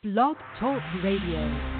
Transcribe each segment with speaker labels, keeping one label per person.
Speaker 1: Blog Talk Radio.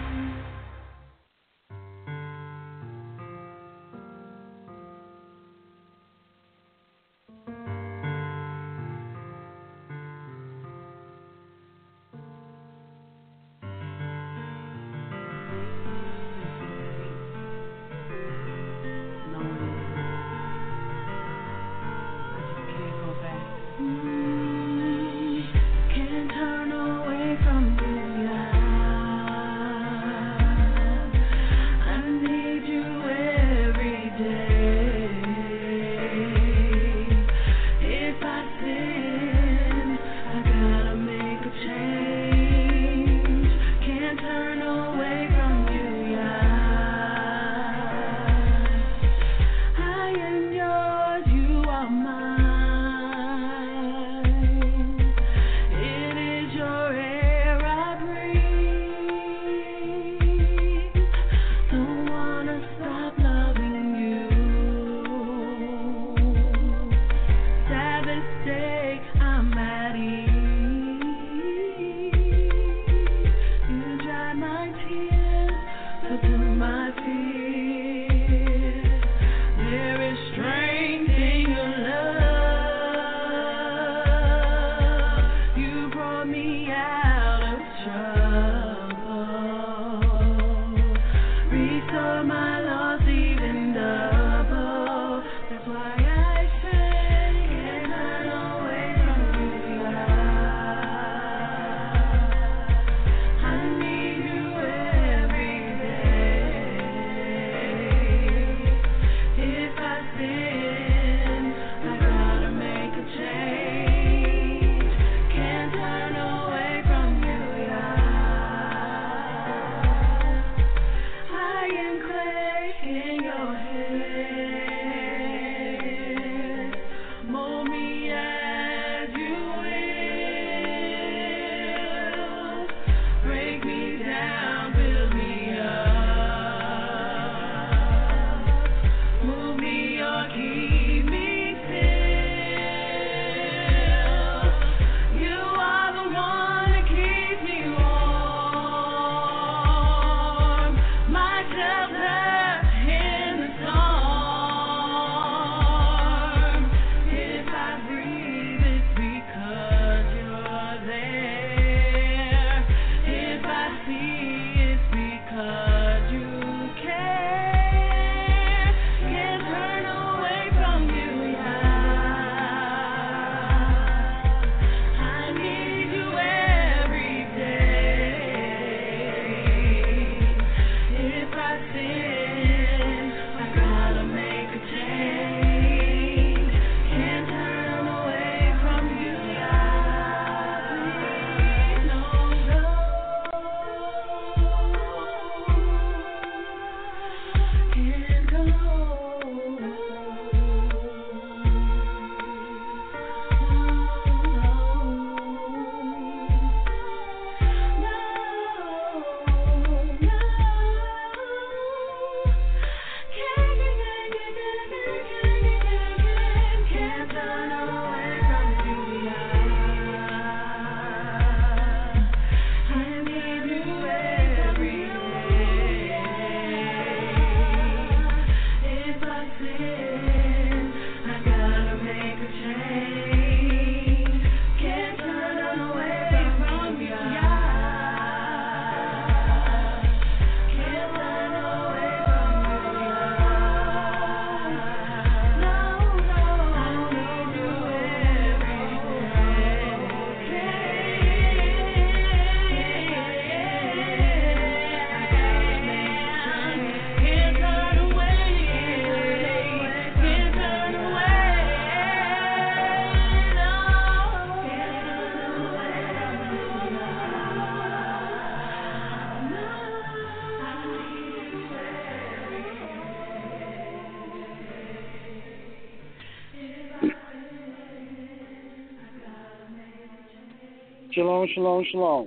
Speaker 2: Shalom, shalom, shalom.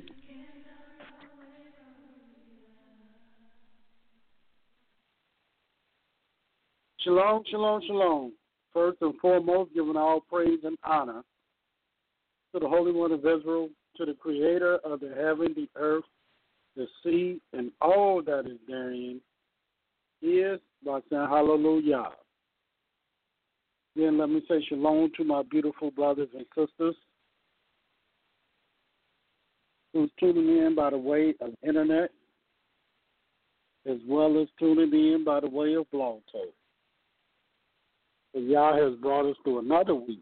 Speaker 2: Shalom, shalom, shalom. First and foremost, giving all praise and honor to the Holy One of Israel, to the Creator of the heaven, the earth, the sea, and all that is therein, is by saying hallelujah. Then let me say shalom to my beautiful brothers and sisters who's tuning in by the way of internet, as well as tuning in by the way of Blog Talk. So Yah has brought us through another week,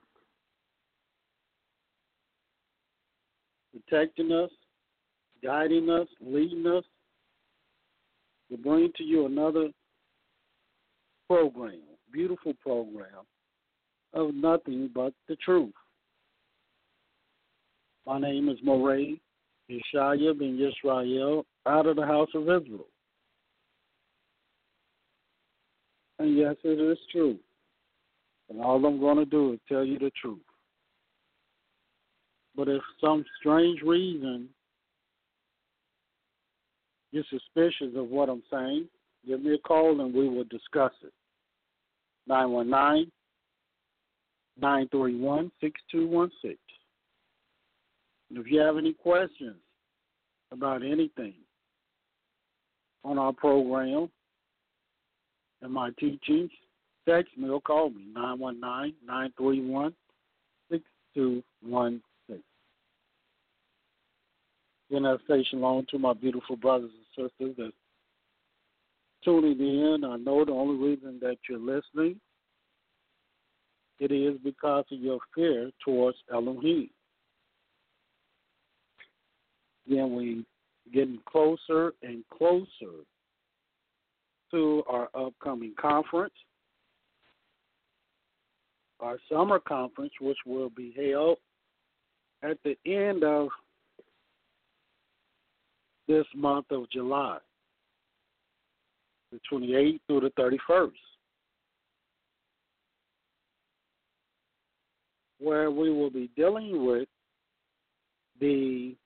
Speaker 2: protecting us, guiding us, leading us, to bring to you another program, beautiful program, of nothing but the truth. My name is Moray Yeshaya ben Yisrael, out of the house of Israel. And yes, it is true. And all I'm going to do is tell you the truth. But if some strange reason you're suspicious of what I'm saying, give me a call and we will discuss it. 919-931-6216. And if you have any questions about anything on our program and my teachings, text me or call me, 919-931-6216. Then I say shalom to my beautiful brothers and sisters that's tuning in. I know the only reason that you're listening, it is because of your fear towards Elohim. Then we getting closer and closer to our upcoming conference, our summer conference, which will be held at the end of this month of July, the 28th through the 31st, where we will be dealing with the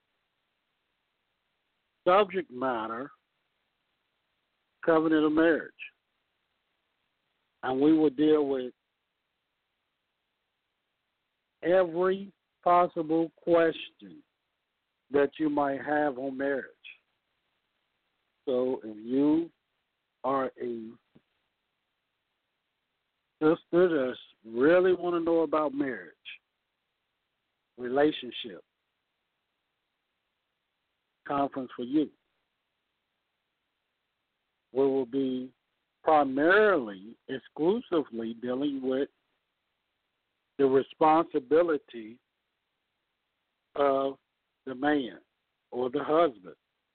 Speaker 2: subject matter, covenant of marriage. And we will deal with every possible question that you might have on marriage. So if you are a sister that really want to know about marriage, relationship, conference for you, we will be primarily, exclusively dealing with the responsibility of the man or the husband.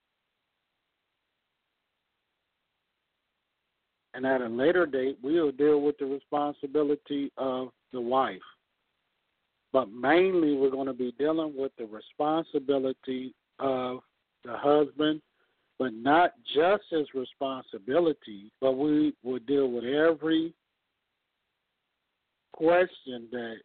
Speaker 2: And at a later date, we'll deal with the responsibility of the wife. But mainly, we're going to be dealing with the responsibility of the husband, but not just his responsibility, but we will deal with every question that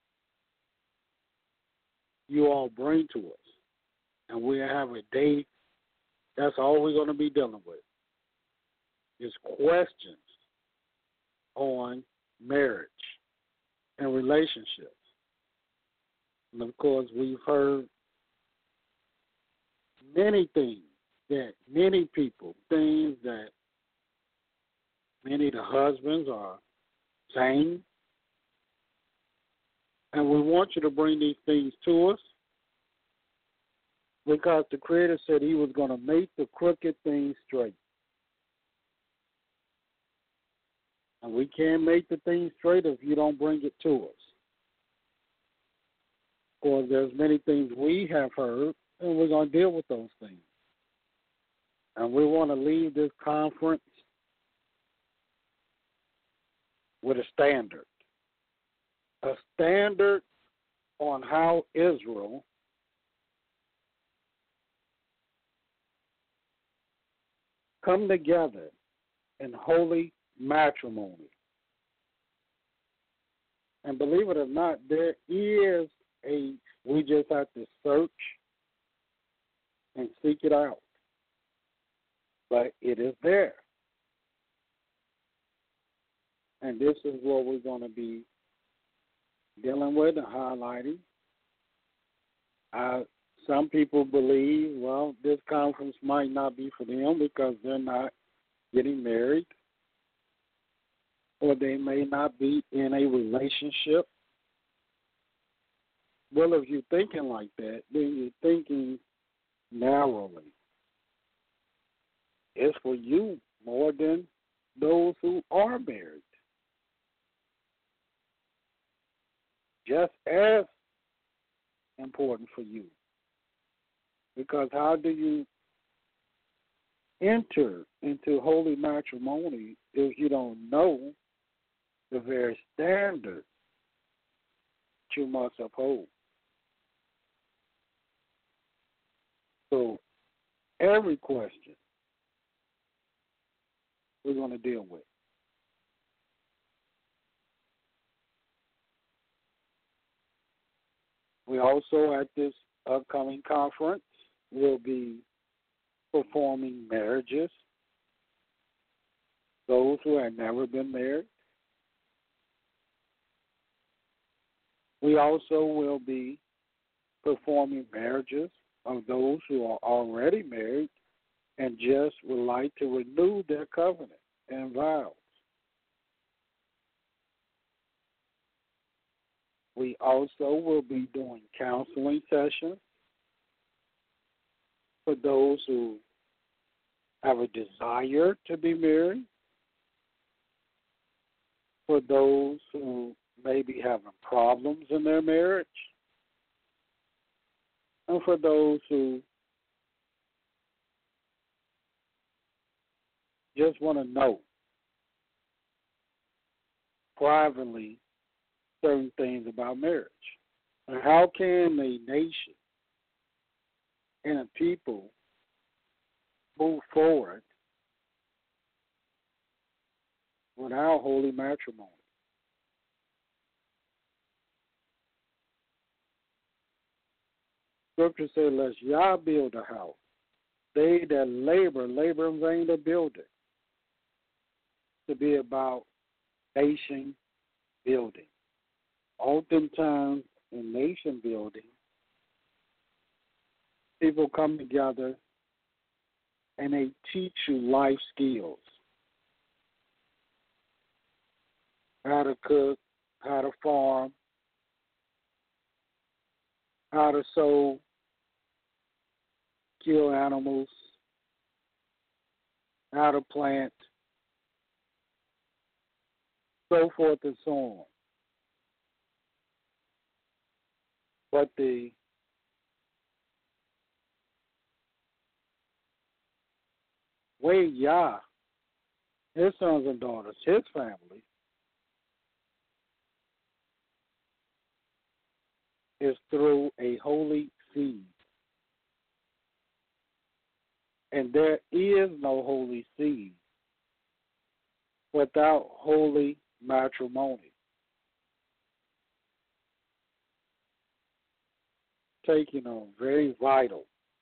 Speaker 2: you all bring to us. And we have a day, that's all we're going to be dealing with, is questions on marriage and relationships. And of course, we've heard many things that many people, things that many of the husbands are saying. And we want you to bring these things to us because the Creator said He was going to make the crooked things straight. And we can't make the things straight if you don't bring it to us. Because there's many things we have heard, and we're going to deal with those things. And we want to leave this conference with a standard. A standard on how Israel come together in holy matrimony. And believe it or not, there is we just have to search and seek it out. But it is there. And this is what we're going to be dealing with and highlighting. I some people believe, well, this conference might not be for them because they're not getting married, or they may not be in a relationship. Well, if you're thinking like that, then you're thinking narrowly. It's for you more than those who are married. Just as important for you. Because how do you enter into holy matrimony if you don't know the very standard that you must uphold? So every question we're going to deal with. We also, at this upcoming conference, will be performing marriages, those who have never been married. We also will be performing marriages of those who are already married and just would like to renew their covenant and vows. We also will be doing counseling sessions for those who have a desire to be married, for those who may be having problems in their marriage, and for those who just want to know privately certain things about marriage. And how can a nation and a people move forward without holy matrimony? Scripture says, "Lest Yah build a house, they that labor in vain to build it." To be about nation building. Oftentimes in nation building, people come together and they teach you life skills. How to cook, how to farm, how to sow, kill animals, how to plant, so forth and so on. But the way Yah, his sons and daughters, his family, is through a holy seed. And there is no holy seed without holy matrimony. Taking on very vital.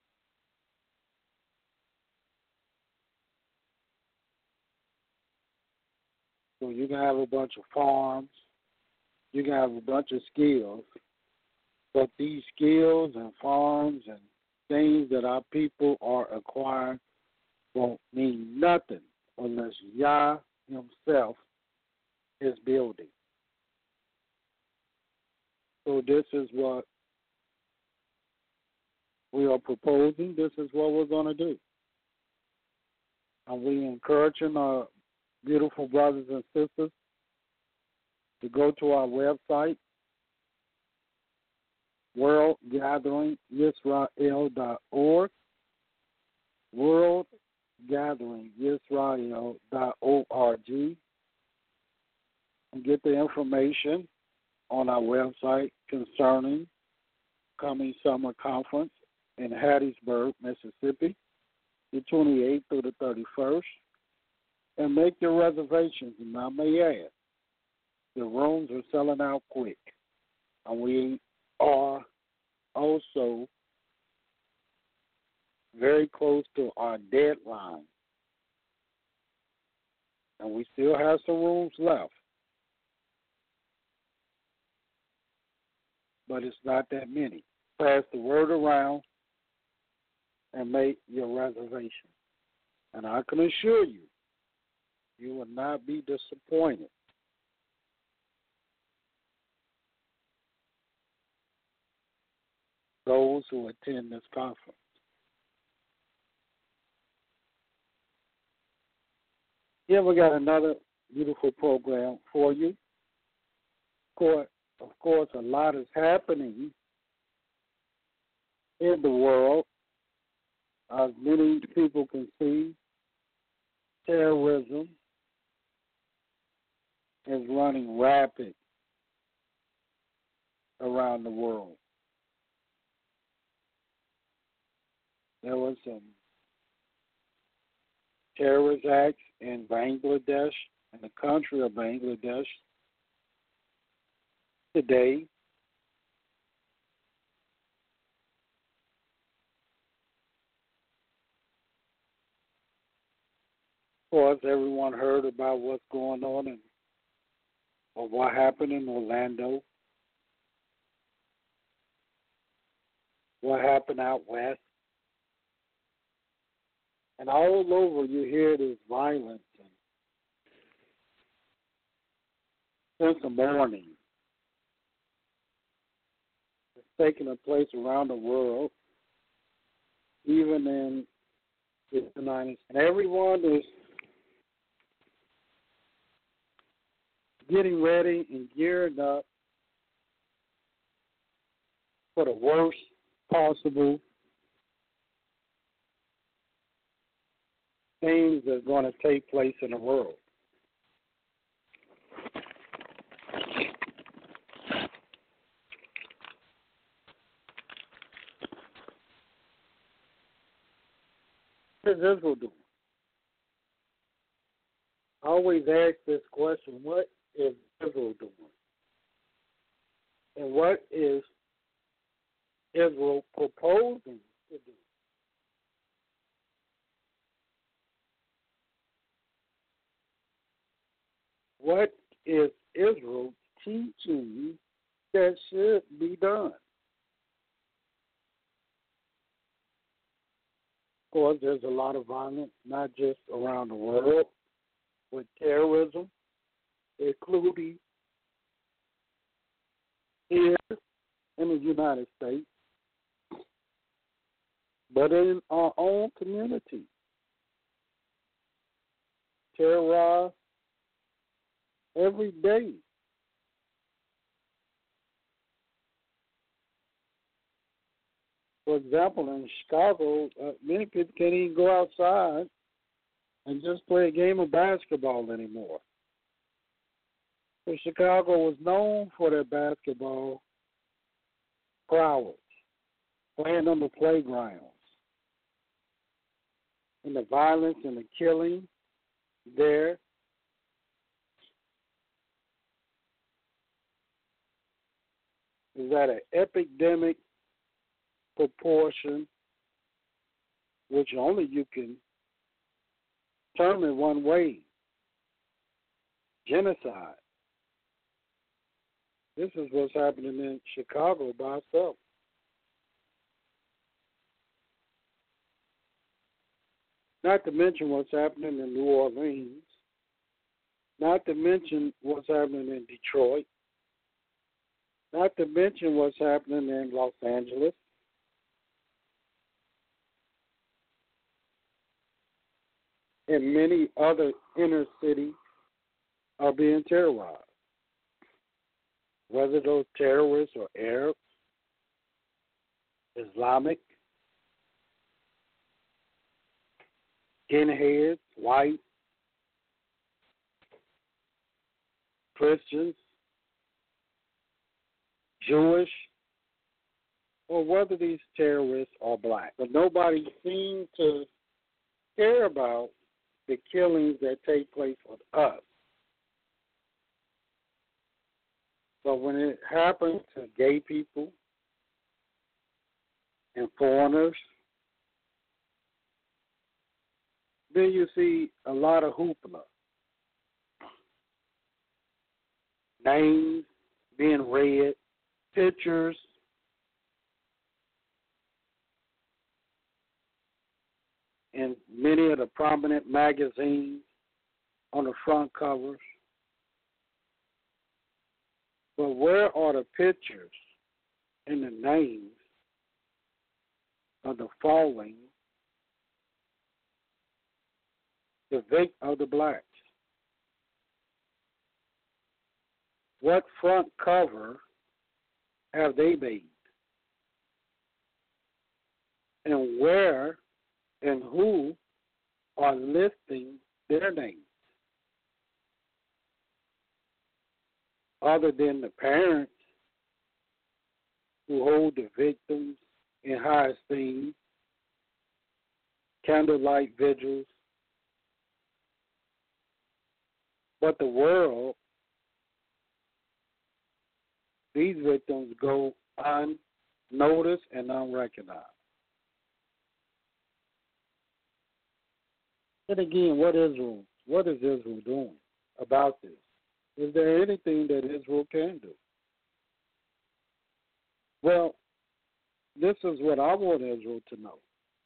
Speaker 2: So you can have a bunch of farms, you can have a bunch of skills, but these skills and farms and things that our people are acquiring won't mean nothing unless Yah himself is building. So this is what we are proposing. This is what we're going to do. And we encouraging our beautiful brothers and sisters to go to our website, worldgatheringisrael.org, worldgatheringisrael.org, and get the information on our website concerning coming summer conference in Hattiesburg, Mississippi, the 28th through the 31st, and make your reservations. And I may add, the rooms are selling out quick, and we are also very close to our deadline, and we still have some rooms left, but it's not that many. Pass the word around and make your reservation. And I can assure you, you will not be disappointed. Those who attend this conference. Yeah, we got another beautiful program for you. Of course, a lot is happening in the world. As many people can see, terrorism is running rapid around the world. There was some terrorist acts in Bangladesh, in the country of Bangladesh, today. Of course, everyone heard about what's going on or what happened in Orlando, what happened out west. And all over you hear this violence since the morning. It's taking place around the world, even in the United States. And everyone is getting ready and gearing up for the worst possible things that are going to take place in the world. What is Israel doing? I always ask this question, what is Israel doing? And what is Israel proposing to do? What is Israel teaching that should be done? Of course, there's a lot of violence, not just around the world, with terrorism, including here in the United States, but in our own community. Terrorized every day. For example, in Chicago, many people can't even go outside and just play a game of basketball anymore. So Chicago was known for their basketball prowess, playing on the playgrounds, and the violence and the killing there. Is at an epidemic proportion, which only you can determine one way: genocide. This is what's happening in Chicago by itself. Not to mention what's happening in New Orleans. Not to mention what's happening in Detroit. Not to mention what's happening in Los Angeles. And many other inner cities are being terrorized. Whether those terrorists are Arabs, Islamic, skinheads, white, Christians, Jewish, or whether these terrorists are black. But nobody seems to care about the killings that take place with us. But when it happens to gay people and foreigners, then you see a lot of hoopla. Names being read, pictures, in many of the prominent magazines on the front covers. But where are the pictures and the names of the falling, of the blacks? What front cover have they made? And where and who are listing their names? Other than the parents who hold the victims in high esteem, candlelight vigils. But the world, these victims go unnoticed and unrecognized. And again, what is Israel doing about this? Is there anything that Israel can do? Well, this is what I want Israel to know,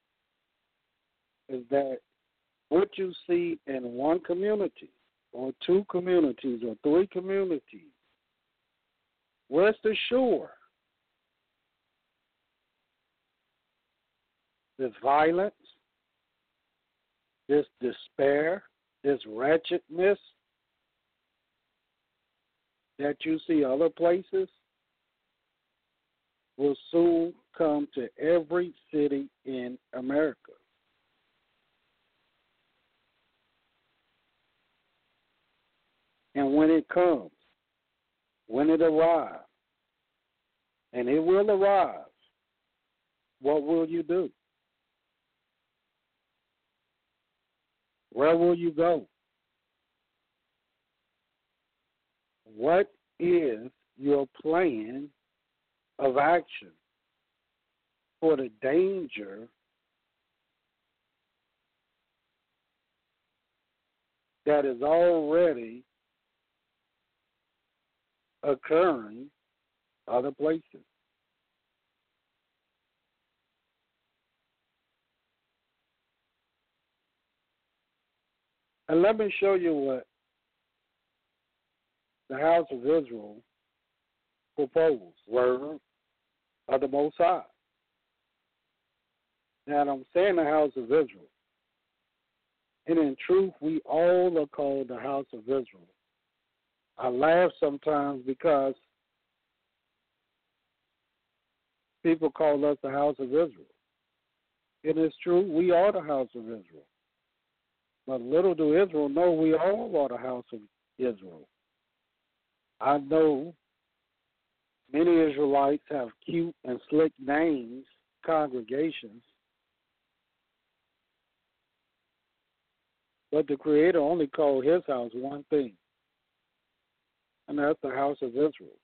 Speaker 2: is that what you see in one community or two communities or three communities, rest assured, this violence, this despair, this wretchedness that you see other places will soon come to every city in America. And when it comes, when it arrives, and it will arrive, what will you do? Where will you go? What is your plan of action for the danger that is already occurring other places? And let me show you what the House of Israel proposed, word of the Most High. Now, I'm saying the House of Israel, and in truth, we all are called the House of Israel. I laugh sometimes because people call us the House of Israel. And it's true, we are the House of Israel. But little do Israel know we all are the House of Israel. I know many Israelites have cute and slick names, congregations, but the Creator only called his house one thing, and that's the House of Israel.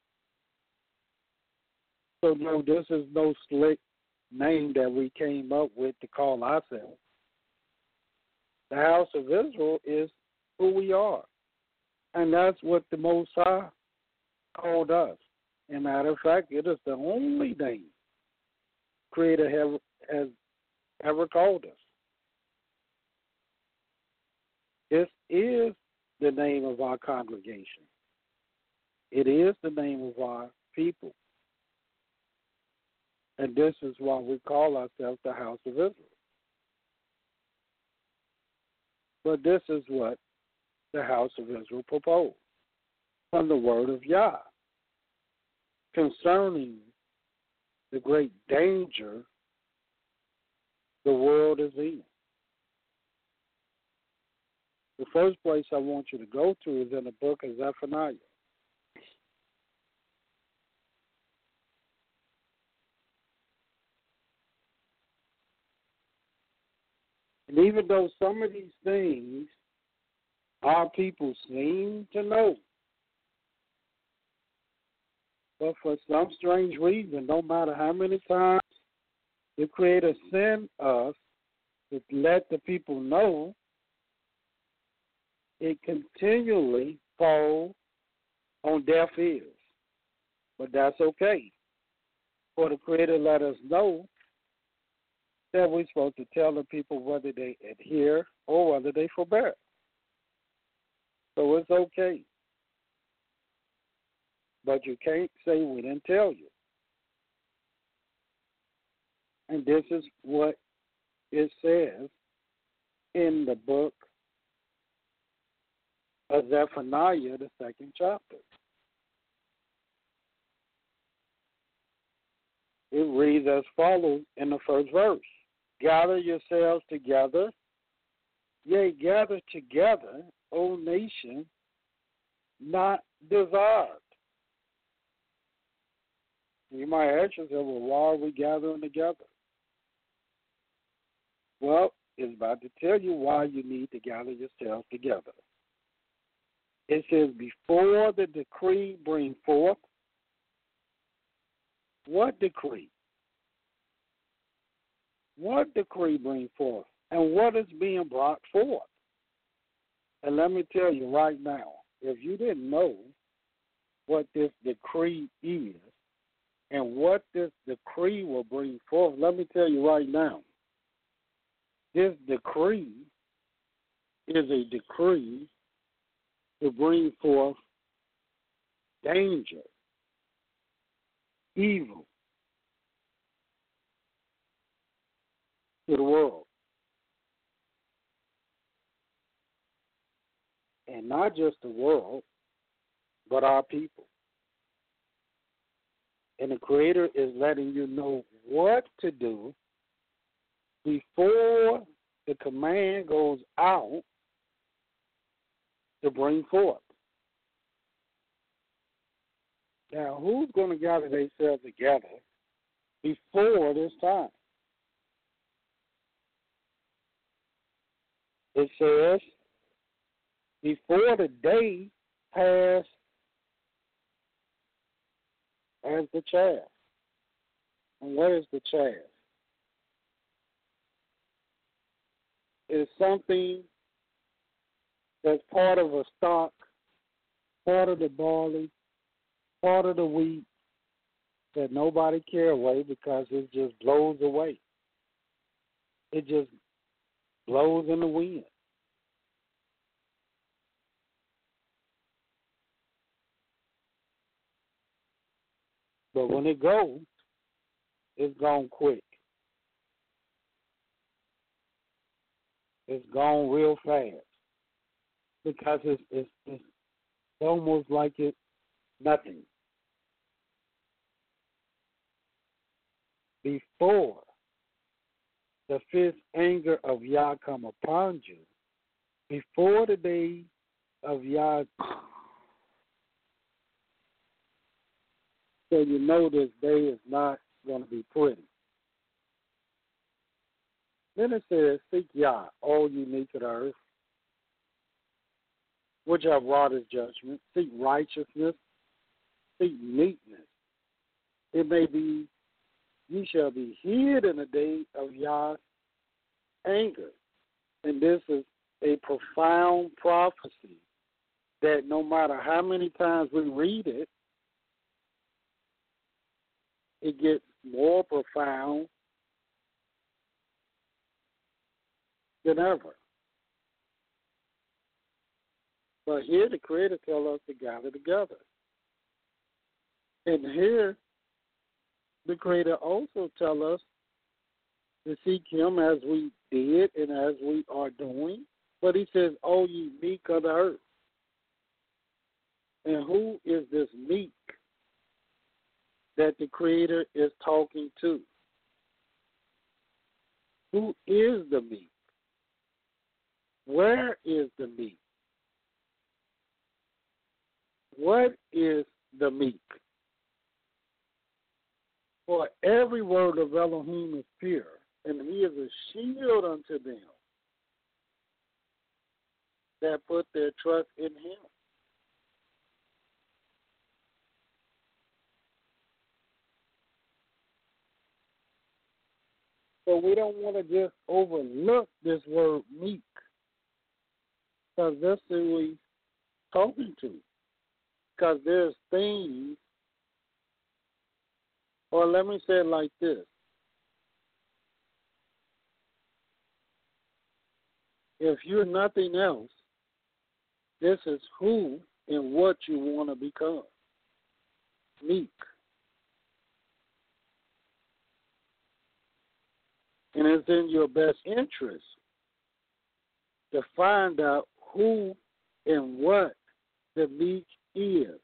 Speaker 2: So no, this is no slick name that we came up with to call ourselves. The House of Israel is who we are. And that's what the Most High called us. As a matter of fact, it is the only name Creator has ever called us. This is the name of our congregation. It is the name of our people. And this is why we call ourselves the House of Israel. But this is what the House of Israel proposed from the word of Yah concerning the great danger the world is in. The first place I want you to go to is in the book of Zephaniah. And even though some of these things our people seem to know, but for some strange reason, no matter how many times the Creator sent us to let the people know, it continually falls on deaf ears. But that's okay. For the Creator let us know that we're supposed to tell the people whether they adhere or whether they forbear. So it's okay. But you can't say we didn't tell you. And this is what it says in the book of Zephaniah, the 2nd chapter. It reads as follows in the first verse. Gather yourselves together, yea, gather together, O nation, not desired. You might ask yourself, well, why are we gathering together? Well, it's about to tell you why you need to gather yourselves together. It says, before the decree bring forth. What decree? What decree bring forth? And what is being brought forth? And let me tell you right now, if you didn't know what this decree is and what this decree will bring forth, let me tell you right now, this decree is a decree to bring forth danger, evil to the world. And not just the world, but our people. And the Creator is letting you know what to do before the command goes out to bring forth. Now, who's going to gather themselves together before this time? It says, before the day pass as the chaff. And what is the chaff? It's something that's part of a stock, part of the barley, part of the wheat that nobody care away because it just blows away. It just blows in the wind. But when it goes, it's gone quick. It's gone real fast because it's almost like it's nothing. Before the fierce anger of Yah come upon you, before the day of Yah, so you know this day is not going to be pretty. Then it says, seek Yah, all you meek of the earth, which have wrought his judgment. Seek righteousness, seek meekness. It may be, ye shall be hid in the day of Yah's anger. And this is a profound prophecy that no matter how many times we read it, it gets more profound than ever. But here the Creator tells us to gather together. And here the Creator also tells us to seek Him as we did and as we are doing. But He says, oh, ye meek of the earth. And who is this meek that the Creator is talking to? Who is the meek? Where is the meek? What is the meek? For every word of Elohim is pure, and He is a shield unto them that put their trust in Him. So we don't want to just overlook this word meek, because that's who He's talking to. Because there's things, or let me say it like this. If you're nothing else, this is who and what you want to become. Meek. And it's in your best interest to find out who and what the meek is.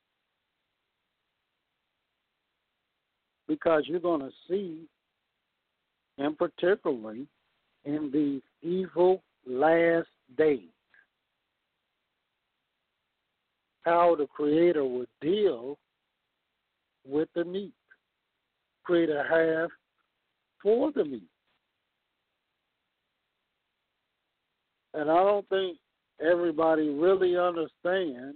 Speaker 2: Because you're going to see, and particularly in these evil last days, how the Creator would deal with the meek. Create a half for the meek. And I don't think everybody really understands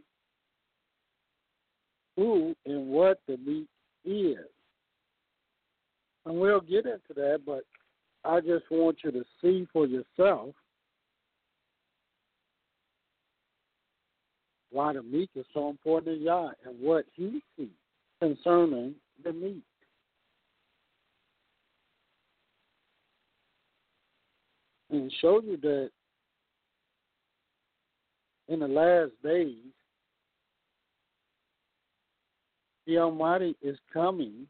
Speaker 2: who and what the meek is. And we'll get into that, but I just want you to see for yourself why the meek is so important to Yah and what he sees concerning the meek. And show you that in the last days, the Almighty is coming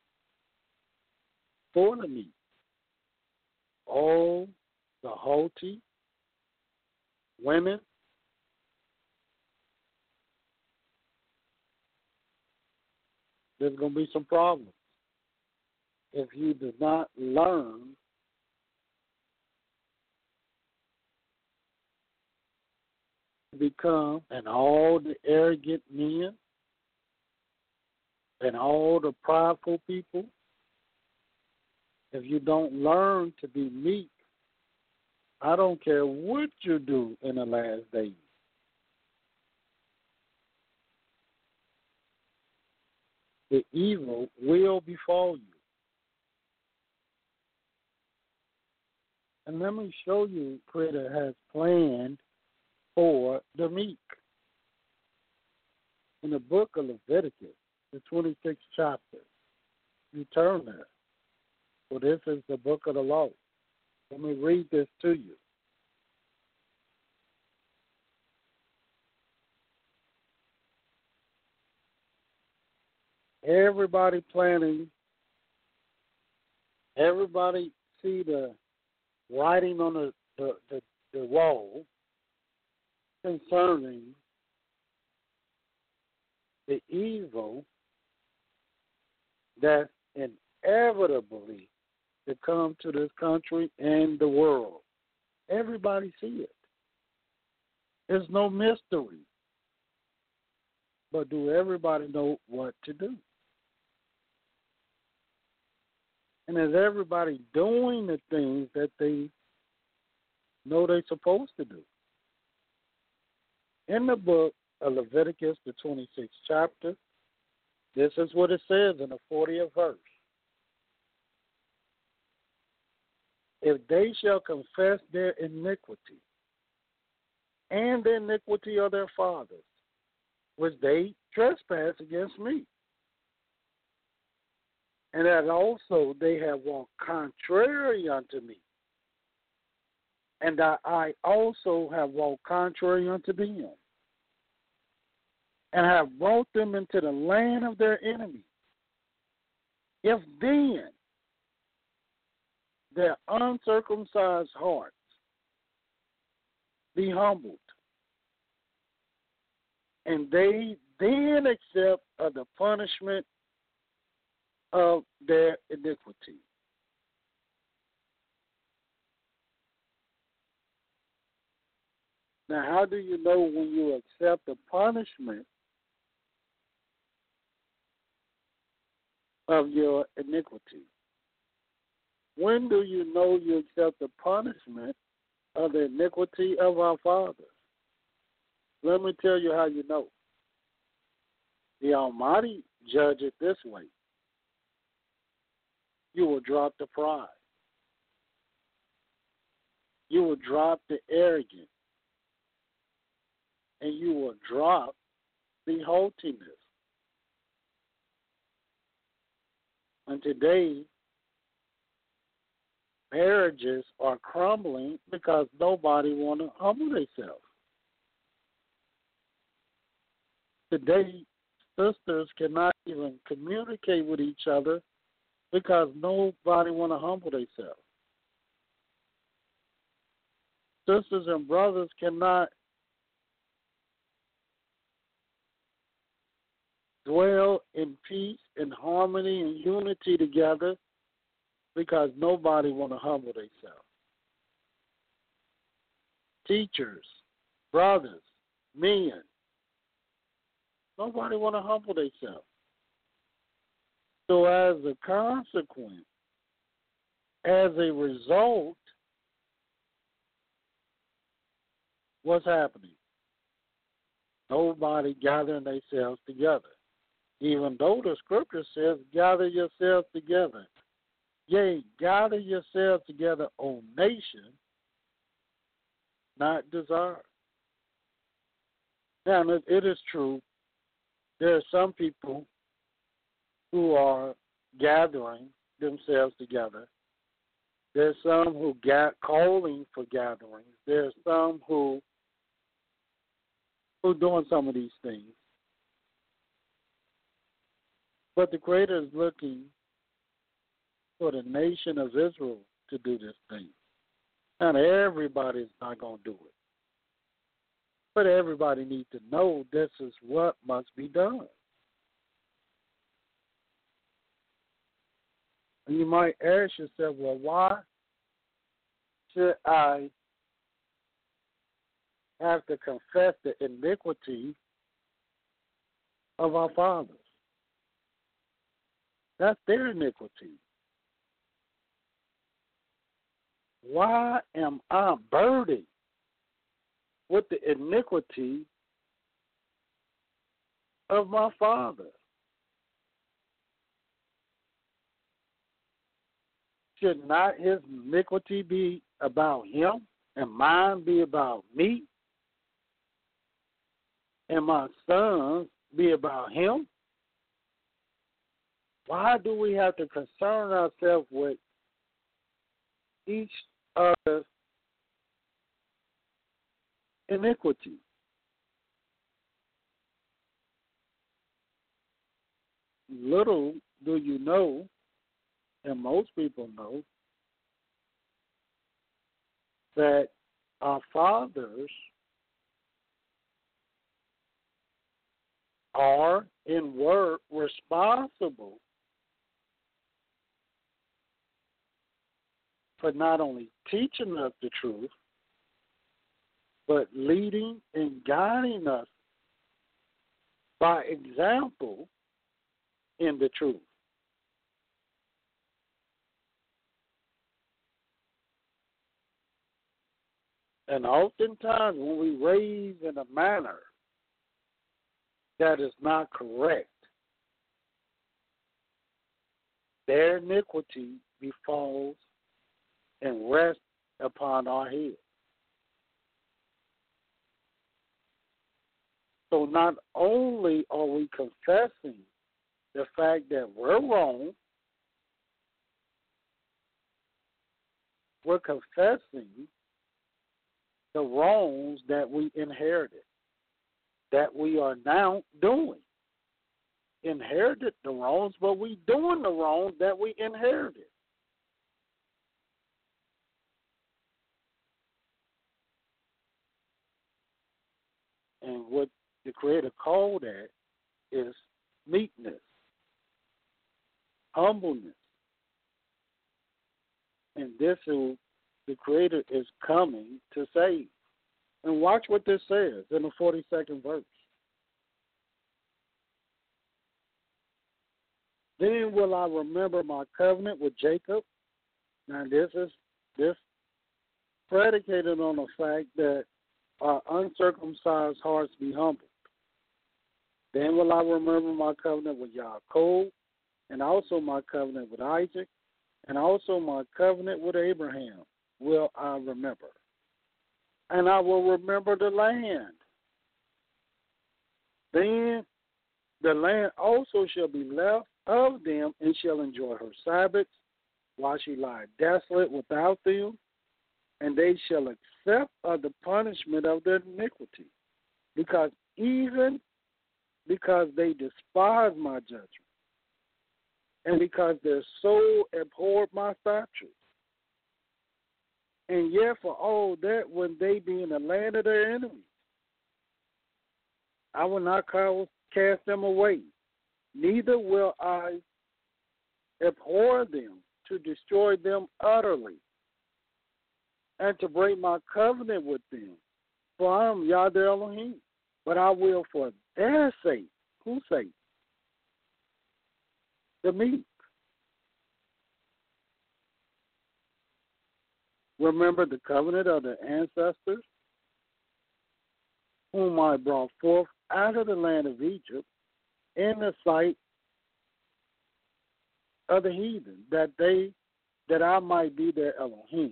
Speaker 2: for the meek. All the haughty women, there's going to be some problems if you do not learn to become, and all the arrogant men and all the prideful people, if you don't learn to be meek, I don't care what you do in the last days. The evil will befall you. And let me show you, Creator has planned for the meek. In the book of Leviticus, the 26th chapter, you turn there. So this is the book of the law. Let me read this to you. Everybody planning, everybody see the writing on the wall concerning the evil that's inevitably to come to this country and the world. Everybody see it. There's no mystery. But do everybody know what to do? And is everybody doing the things that they know they're supposed to do? In the book of Leviticus, the 26th chapter, this is what it says in the 40th verse. If they shall confess their iniquity and the iniquity of their fathers, which they trespass against me, and that also they have walked contrary unto me, and that I also have walked contrary unto them, and have brought them into the land of their enemies, if then their uncircumcised hearts be humbled, and they then accept of the punishment of their iniquity. Now, how do you know when you accept the punishment of your iniquity? When do you know you accept the punishment of the iniquity of our fathers? Let me tell you how you know. The Almighty judge it this way. You will drop the pride. You will drop the arrogance. And you will drop the haughtiness. And today, marriages are crumbling because nobody want to humble themselves. Today, sisters cannot even communicate with each other because nobody want to humble themselves. Sisters and brothers cannot dwell in peace and harmony and unity together because nobody want to humble themselves. Teachers, brothers, men, nobody want to humble themselves. So as a consequence, as a result, what's happening? Nobody gathering themselves together. Even though the scripture says, gather yourselves together. Yea, gather yourselves together, O nation, not desire. Now, it is true, there are some people who are gathering themselves together. There's some who calling for gatherings. There's some who doing some of these things. But the Creator is looking for the nation of Israel to do this thing. And everybody's not going to do it. But everybody needs to know this is what must be done. And you might ask yourself, well, why should I have to confess the iniquity of our fathers? That's their iniquity. Why am I burdened with the iniquity of my father? Should not his iniquity be about him and mine be about me? And my sons be about him? Why do we have to concern ourselves with each other's iniquity? Little do you know, and most people know, that our fathers are and were responsible for not only teaching us the truth, but leading and guiding us by example in the truth. And oftentimes when we raise in a manner that is not correct, their iniquity befalls and rests upon our head. So not only are we confessing the fact that we're wrong, we're confessing the wrongs that we inherited, that we are now doing. Inherited the wrongs, but we doing the wrongs that we inherited. And what the Creator called that is meekness, humbleness. And this is the Creator is coming to save. And watch what this says in the 42nd verse. Then will I remember my covenant with Jacob. Now this predicated on the fact that our uncircumcised hearts be humbled. Then will I remember my covenant with Yaakov, and also my covenant with Isaac, and also my covenant with Abraham will I remember. And I will remember the land. Then the land also shall be left of them, and shall enjoy her Sabbaths, while she lie desolate without them, and they shall accept of the punishment of their iniquity, because they despise my judgment, and because their soul abhorred my statutes. And yet for all that, when they be in the land of their enemies, I will not cast them away, neither will I abhor them to destroy them utterly, and to break my covenant with them. For I am Yahweh Elohim. But I will for their sake. Whose sake? The meek. Remember the covenant of the ancestors, whom I brought forth out of the land of Egypt in the sight of the heathen, that I might be their Elohim.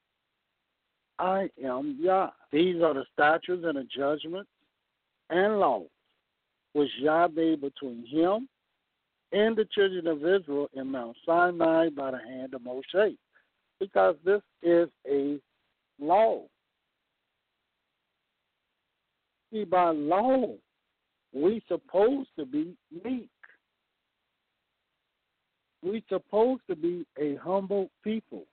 Speaker 2: I am Yah. These are the statutes and the judgments and laws which Yah made between him and the children of Israel in Mount Sinai by the hand of Moshe, because this is a law. See, by law, we supposed to be meek. We supposed to be a humble people.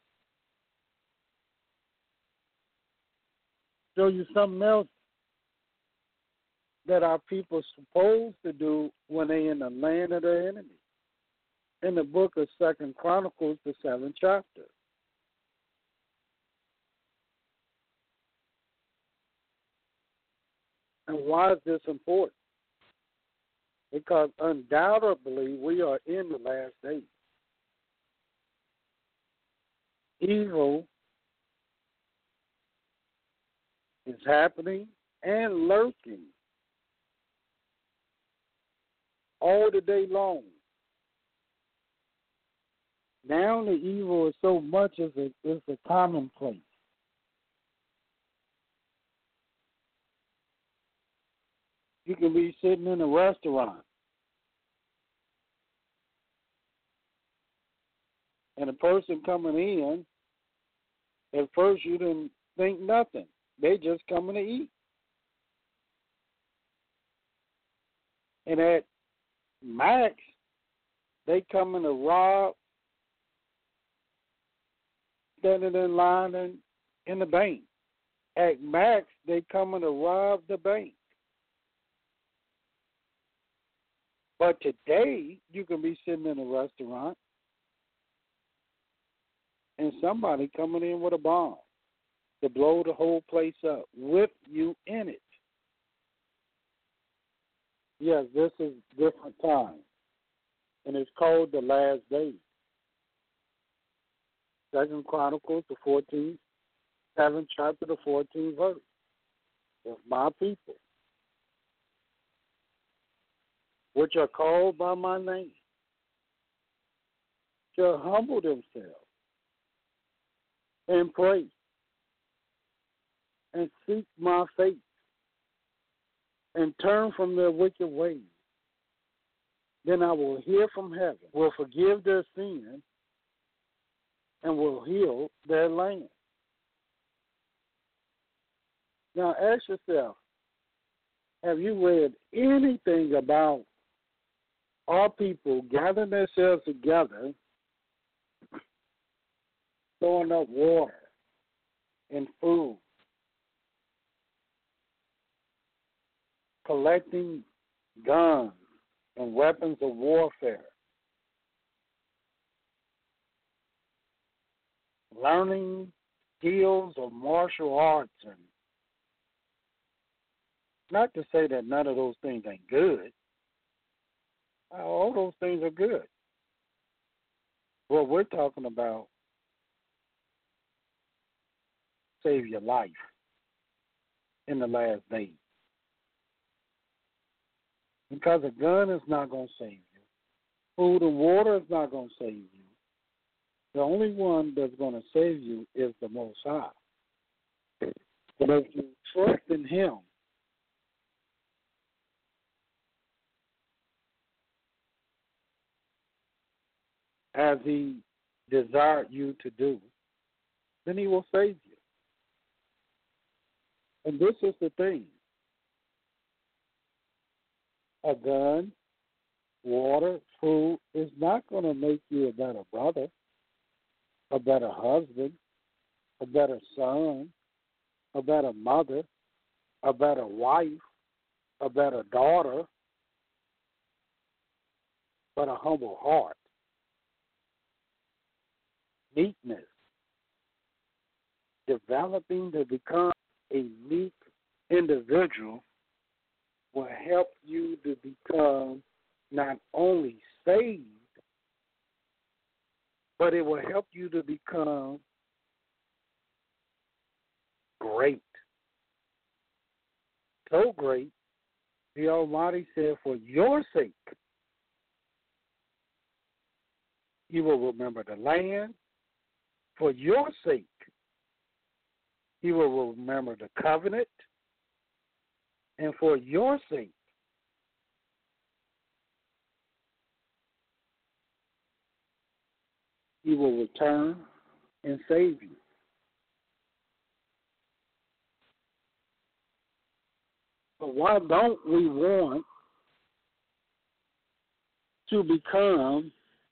Speaker 2: Show you something else that our people supposed to do when they in the land of their enemy. In the book of 2 Chronicles, the 7th chapter. And why is this important? Because undoubtedly we are in the last days. Evil is happening and lurking all the day long. Now the evil is so much as it's a commonplace. You can be sitting in a restaurant and a person coming in, at first you didn't think nothing. They just coming to eat. And at max, they coming to rob, standing in line in the bank. At max, they coming to rob the bank. But today, you can be sitting in a restaurant and somebody coming in with a bomb to blow the whole place up with you in it. Yes, this is different time, and it's called the last days. 2 Chronicles, the 14th, 7th chapter, the 14th verse. If my people, which are called by my name, shall humble themselves and pray and seek my face and turn from their wicked ways, then I will hear from heaven, will forgive their sins, and will heal their land. Now ask yourself, have you read anything about our people gathering themselves together, throwing up water and food, collecting guns and weapons of warfare, learning skills of martial arts, and not to say that none of those things ain't good. All those things are good. What we're talking about, save your life in the last days. Because a gun is not going to save you. Food and water is not going to save you. The only one that's going to save you is the Most High. But if you trust in Him, as He desired you to do, then he will save you. And this is the thing. A gun, water, food is not going to make you a better brother, a better husband, a better son, a better mother, a better wife, a better daughter, but a humble heart, meekness, developing to become a meek individual will help you to become not only saved, but it will help you to become great. So great, the Almighty said, for your sake, you will remember the land. For your sake, you will remember the covenant. And for your sake, he will return and save you. But why don't we want to become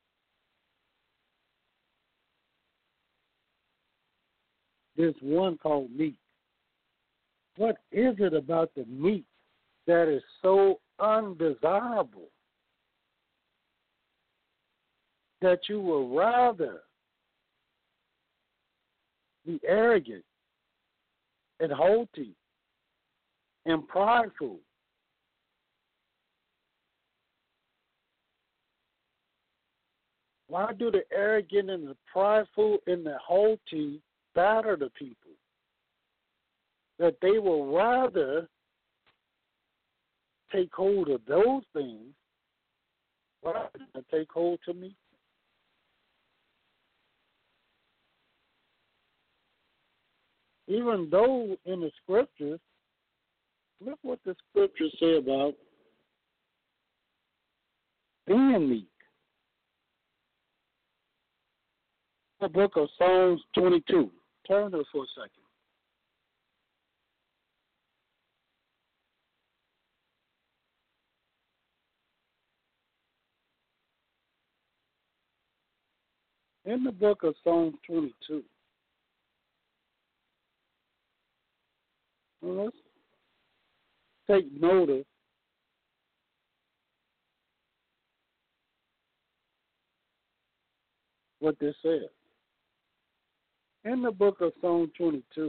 Speaker 2: this one called meek? What is it about the meek that is so undesirable that you will rather be arrogant and haughty and prideful? Why do the arrogant and the prideful and the haughty batter the people? That they will rather take hold of those things rather than take hold to me. Even though in the scriptures, look what the scriptures say about being meek. The book of Psalms 22. Turn to it for a second. In the book of Psalms 22, let's take notice what this says. In the book of Psalm 22,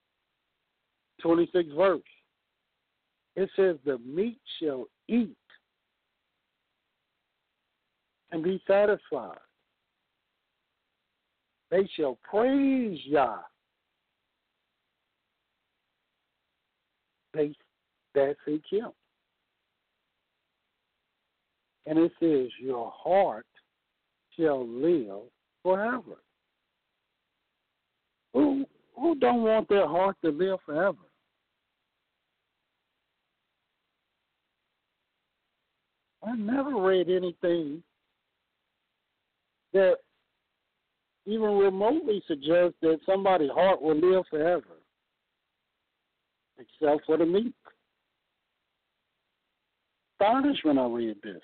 Speaker 2: 26th verse, it says, the meek shall eat and be satisfied. They shall praise Yah. They that seek him. And it says, your heart shall live forever. Who don't want their heart to live forever? I never read anything that even remotely suggests that somebody's heart will live forever, except for the meek. Astonished when I read this.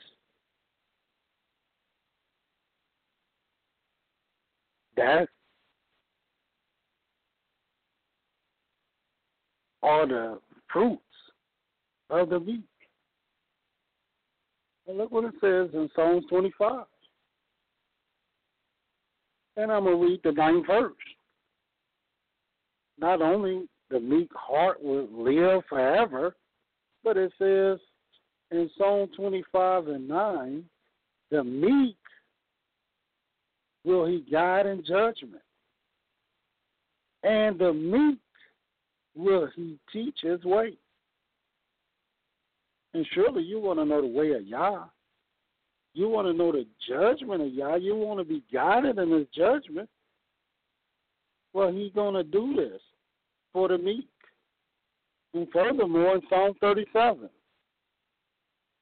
Speaker 2: That are the fruits of the meek. And look what it says in Psalms 25. And I'm going to read the 9th verse. Not only the meek heart will live forever, but it says in Psalm 25 and 9, the meek will he guide in judgment, and the meek will he teach his way. And surely you want to know the way of Yah. You want to know the judgment of Yah. You want to be guided in his judgment. Well, he's going to do this for the meek. And furthermore, in Psalm 37.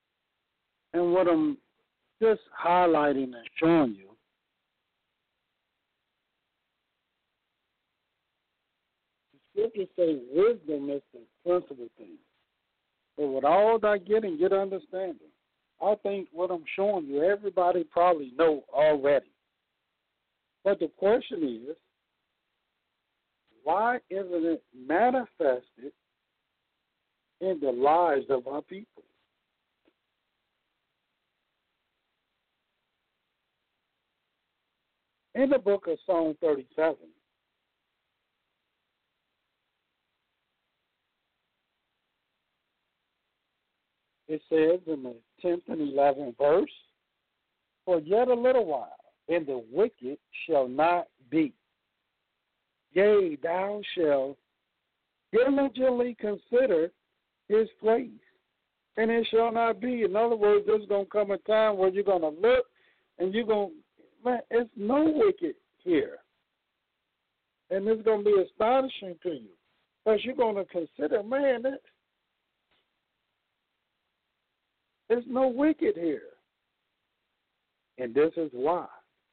Speaker 2: And what I'm just highlighting and showing you scriptures say wisdom is the principal thing. But with all that getting, get understanding. I think what I'm showing you, everybody probably know already. But the question is, why isn't it manifested in the lives of our people? In the book of Psalm 37, it says in the 10th and 11th verse, for yet a little while, and the wicked shall not be. Yea, thou shalt diligently consider his place, and it shall not be. In other words, there's going to come a time where you're going to look and you're going to, man, it's no wicked here. And it's going to be astonishing to you. Because you're going to consider, man, there's no wicked here. And this is why.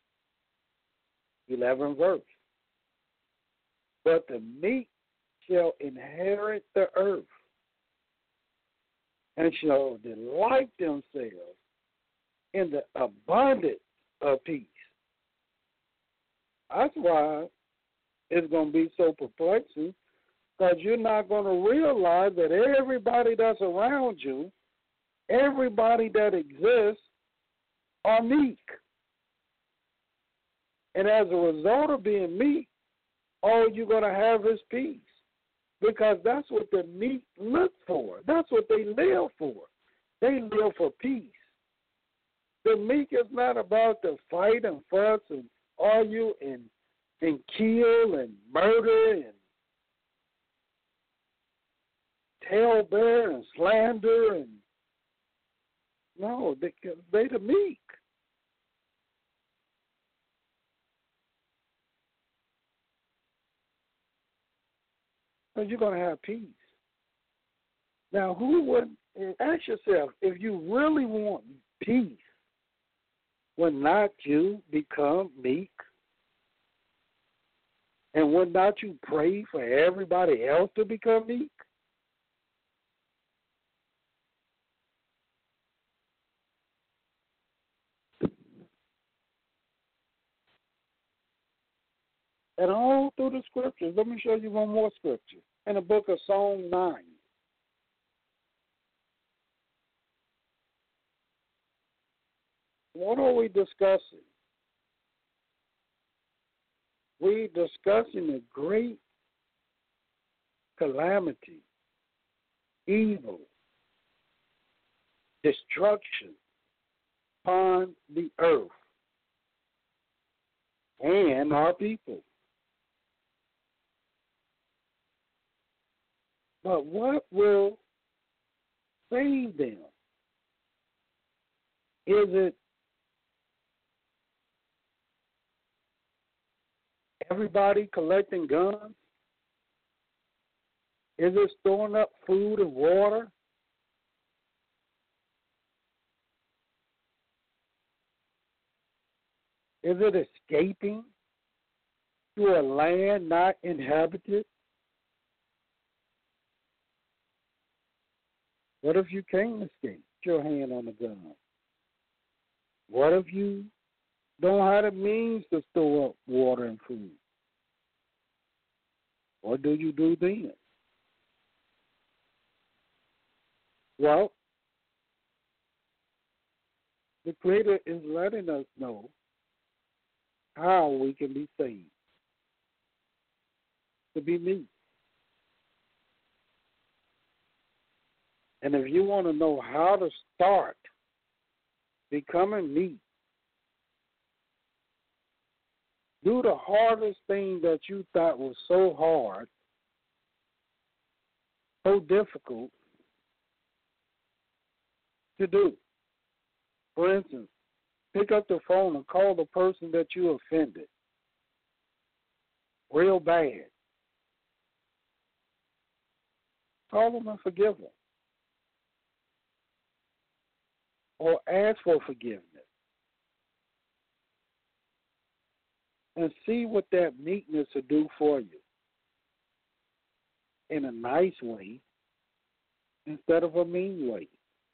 Speaker 2: 11th verse. But the meek shall inherit the earth and shall delight themselves in the abundance of peace. That's why it's going to be so perplexing, because you're not going to realize that everybody that's around you, everybody that exists, are meek. And as a result of being meek, all you're going to have is peace. Because that's what the meek look for. That's what they live for. They live for peace. The meek is not about to fight and fuss and argue and kill and murder and talebear and slander and no, they the meek. So you're going to have peace. Now, who would ask yourself, if you really want peace, would not you become meek? And would not you pray for everybody else to become meek? And all through the scriptures, let me show you one more scripture. In the book of Psalm 9. What are we discussing? We're discussing the great calamity, evil, destruction upon the earth and our people. But what will save them? Is it everybody collecting guns? Is it storing up food and water? Is it escaping to a land not inhabited? What if you can't escape? Put your hand on the gun. What if you don't have the means to store up water and food? What do you do then? Well, the Creator is letting us know how we can be saved. To be meek. And if you want to know how to start becoming meek, do the hardest thing that you thought was so hard, so difficult to do. For instance, pick up the phone and call the person that you offended real bad. Call them and forgive them. Or ask for forgiveness. And see what that meekness will do for you. in a nice way instead of a mean way.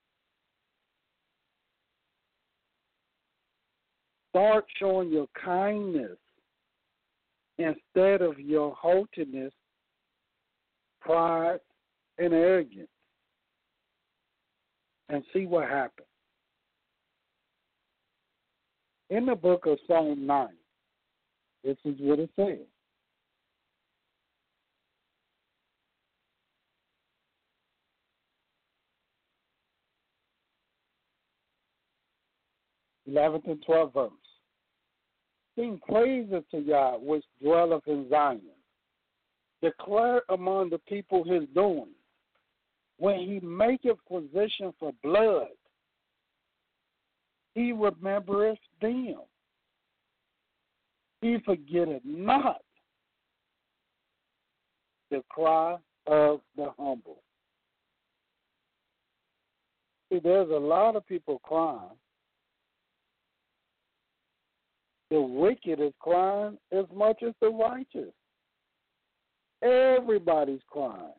Speaker 2: Start showing your kindness instead of your haughtiness, pride, and arrogance, and see what happens. In the book of Psalm 9, this is what it says. Eleventh and 12th verse. Sing praises to Yah, which dwelleth in Zion. Declare among the people his doing. When he maketh position for blood, he remembereth them. He forgetteth not the cry of the humble. See, there's a lot of people crying. The wicked is crying as much as the righteous. Everybody's crying.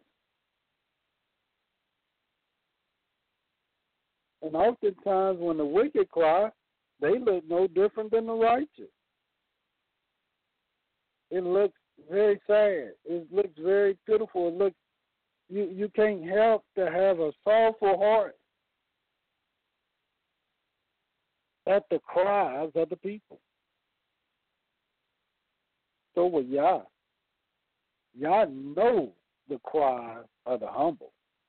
Speaker 2: And oftentimes when the wicked cry, they look no different than the righteous. It looks very sad. It looks very pitiful. It looks, you can't help to have a sorrowful heart at the cries of the people. So will Yah. Yah know the cry of the humble.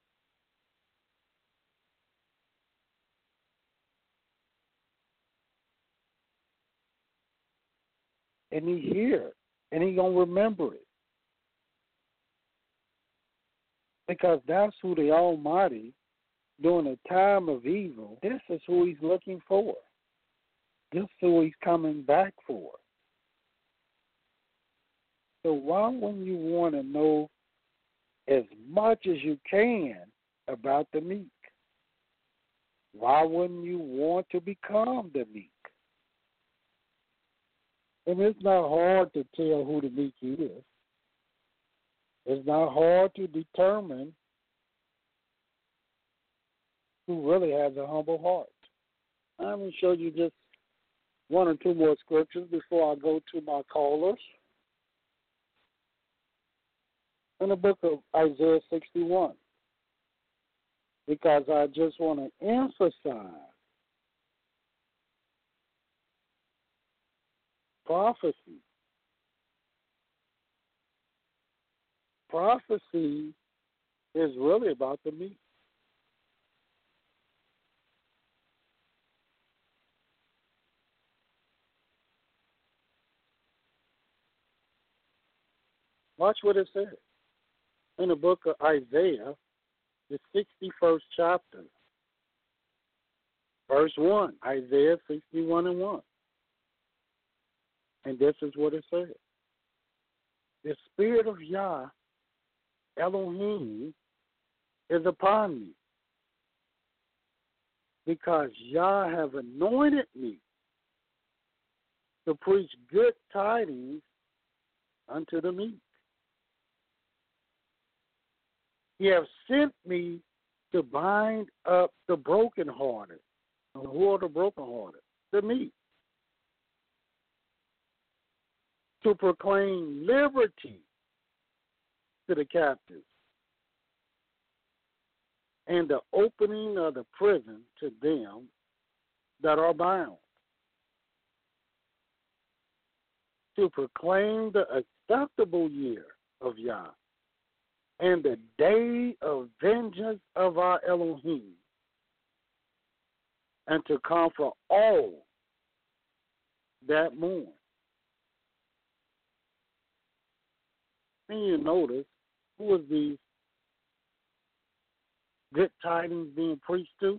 Speaker 2: And he hear it, and he going to remember it. Because that's who the Almighty, during a time of evil, this is who he's looking for. This is who he's coming back for. So why wouldn't you want to know as much as you can about the meek? Why wouldn't you want to become the meek? And it's not hard to tell who the meek is. It's not hard to determine who really has a humble heart. I'm going to show you just one or two more scriptures before I go to my callers. In the book of Isaiah 61, because I just want to emphasize prophecy. Prophecy is really about the meek. Watch what it says. In the book of Isaiah, the 61st chapter, verse 1, Isaiah 61 and 1. And this is what it says. The Spirit of Yah, Elohim, is upon me, because Yah have anointed me to preach good tidings unto the meek. He have sent me to bind up the brokenhearted. Who are the brokenhearted? The meek. To proclaim liberty to the captives and the opening of the prison to them that are bound. To proclaim the acceptable year of Yah and the day of vengeance of our Elohim, and to comfort all that mourn. And you notice, who is these good tidings being preached to?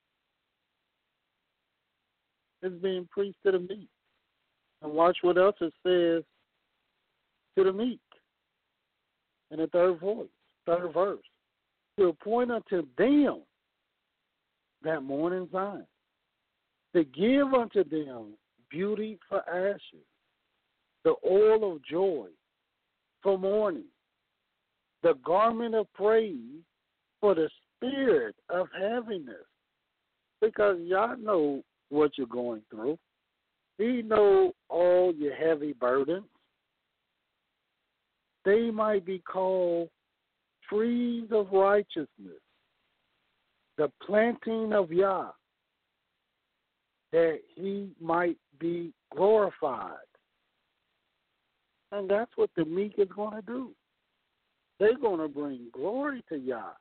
Speaker 2: It's being preached to the meek. And watch what else it says to the meek in the third verse. To appoint unto them that mourn in Zion, to give unto them beauty for ashes, the oil of joy for mourning, the garment of praise for the spirit of heaviness. Because y'all know what you're going through. He know all your heavy burdens. They might be called trees of righteousness, the planting of Yah, that he might be glorified. And that's what the meek is going to do. They're going to bring glory to Yah.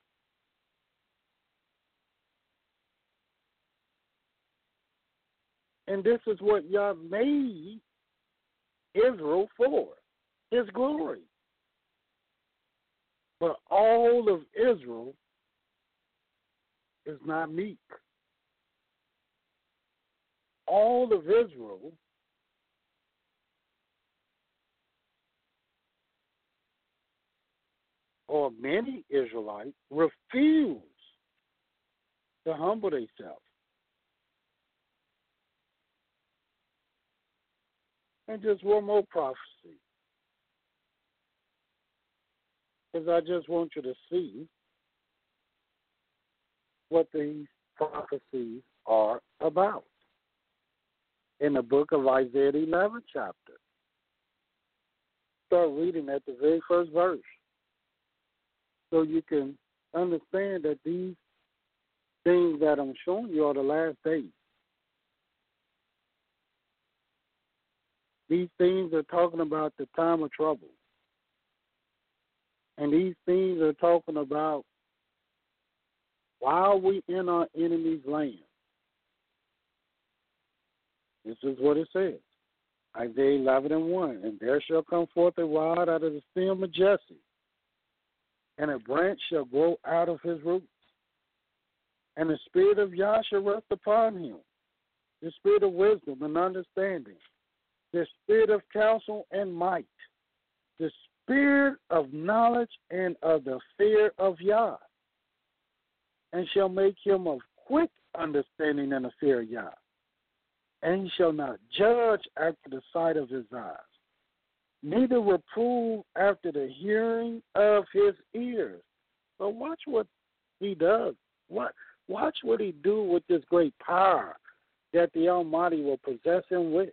Speaker 2: And this is what Yah made Israel for, his glory. But all of Israel is not meek. All of Israel or many Israelites refuse to humble themselves. And just one more prophecy, because I just want you to see what these prophecies are about. In the book of Isaiah, the 11th chapter. Start reading at the very first verse, so you can understand that these things that I'm showing you are the last days. These things are talking about the time of trouble. And these things are talking about while we in our enemy's land. This is what it says. Isaiah 11:1. And there shall come forth a rod out of the stem of Jesse, and a branch shall grow out of his roots. And the spirit of Yah shall rest upon him, the spirit of wisdom and understanding, the spirit of counsel and might, the spirit of knowledge and of the fear of Yah, and shall make him of quick understanding in the fear of Yah. And he shall not judge after the sight of his eyes, neither reprove after the hearing of his ears. So watch what he does. Watch what he do with this great power that the Almighty will possess him with.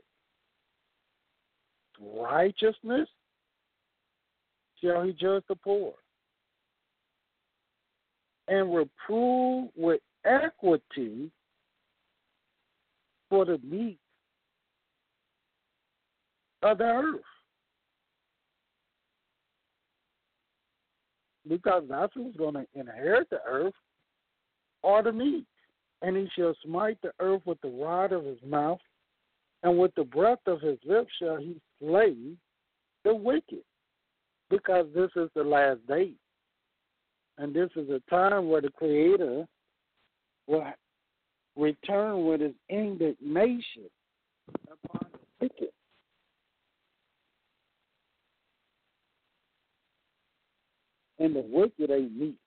Speaker 2: Righteousness shall he judge the poor, and reprove with equity for the meek of the earth. Because that's who's going to inherit the earth, are the meek. And he shall smite the earth with the rod of his mouth, and with the breath of his lips shall he slay the wicked. Because this is the last day. And this is a time where the Creator will return with his indignation upon the wicked. And the wicked ain't meek.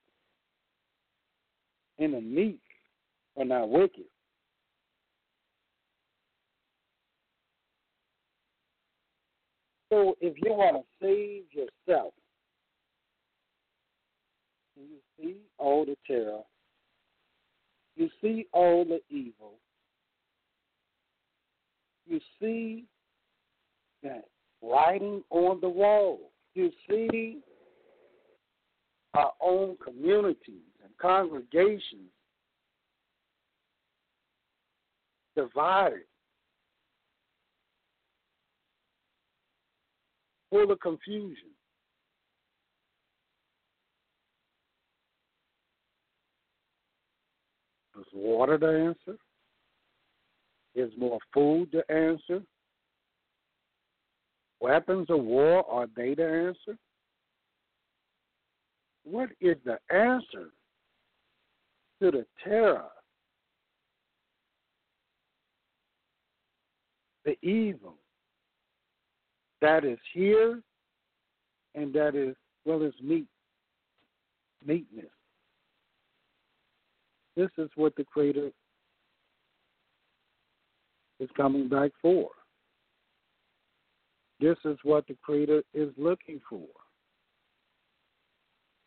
Speaker 2: And the meek are not wicked. So if you want to save yourself, and you see all the terror, you see all the evil, you see that writing on the wall, you see our own communities and congregations divided, full of confusion. Is water the answer? Is more food the answer? Weapons of war, are they the answer? What is the answer to the terror, the evil that is here and that is, well, it's meekness? This is what the Creator is coming back for. This is what the Creator is looking for.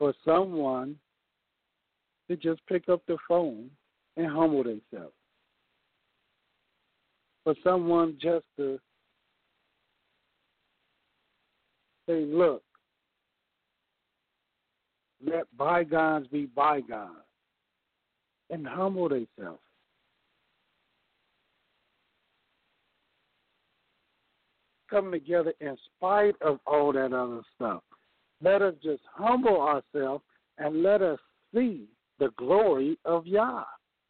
Speaker 2: for someone to just pick up the phone and humble themselves. For someone just to say, look, let bygones be bygones, and humble themselves. Come together in spite of all that other stuff. Let us just humble ourselves and let us see the glory of Yah.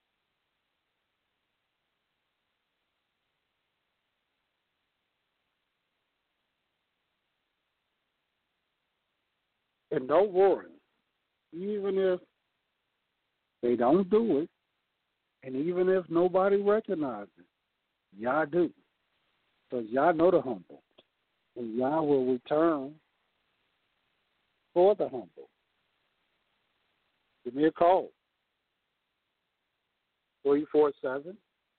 Speaker 2: And don't worry, even if they don't do it, and even if nobody recognizes it, Yah do. Because Yah know the humble. And Yah will return for the humble. Give me a call. 347-838-8963.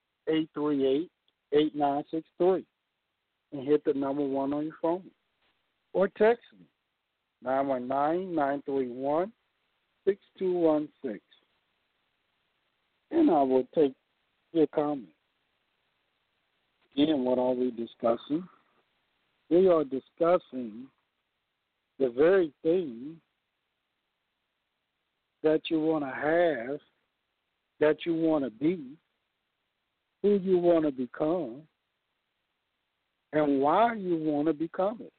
Speaker 2: And hit the number 1 on your phone. Or text me. 919-931-6216. And I will take your comment. Again, what are we discussing? We are discussing the very thing that you want to have, that you want to be, who you want to become, and why you want to become it.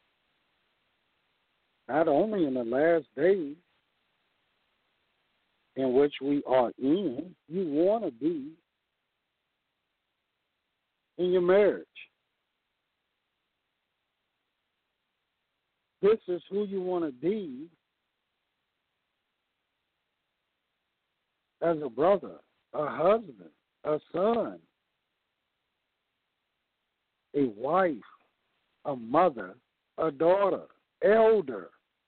Speaker 2: Not only in the last days in which we are in, you want to be in your marriage. This is who you want to be as a brother, a husband, a son, a wife, a mother, a daughter, elder.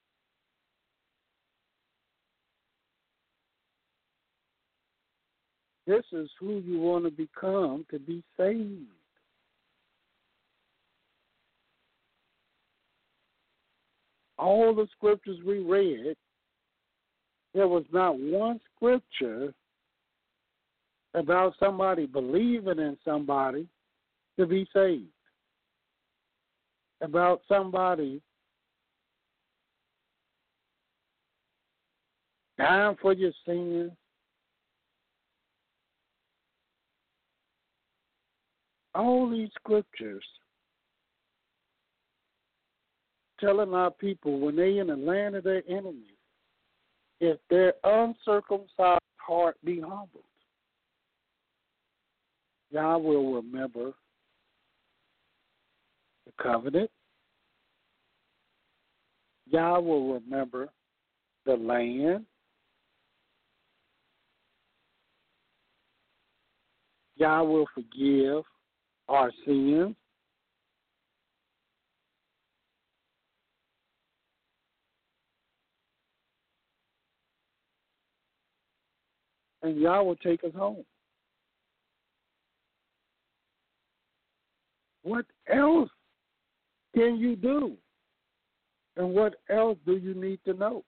Speaker 2: This is who you want to become to be saved. All the scriptures we read, there was not one scripture about somebody believing in somebody to be saved. About somebody dying for your sins. All these scriptures telling our people when they in the land of their enemies, if their uncircumcised heart be humbled, Yah will remember the covenant. Yah will remember the land. Yah will forgive our sins. And Yah will take us home. What else can you do? And what else do you need to know?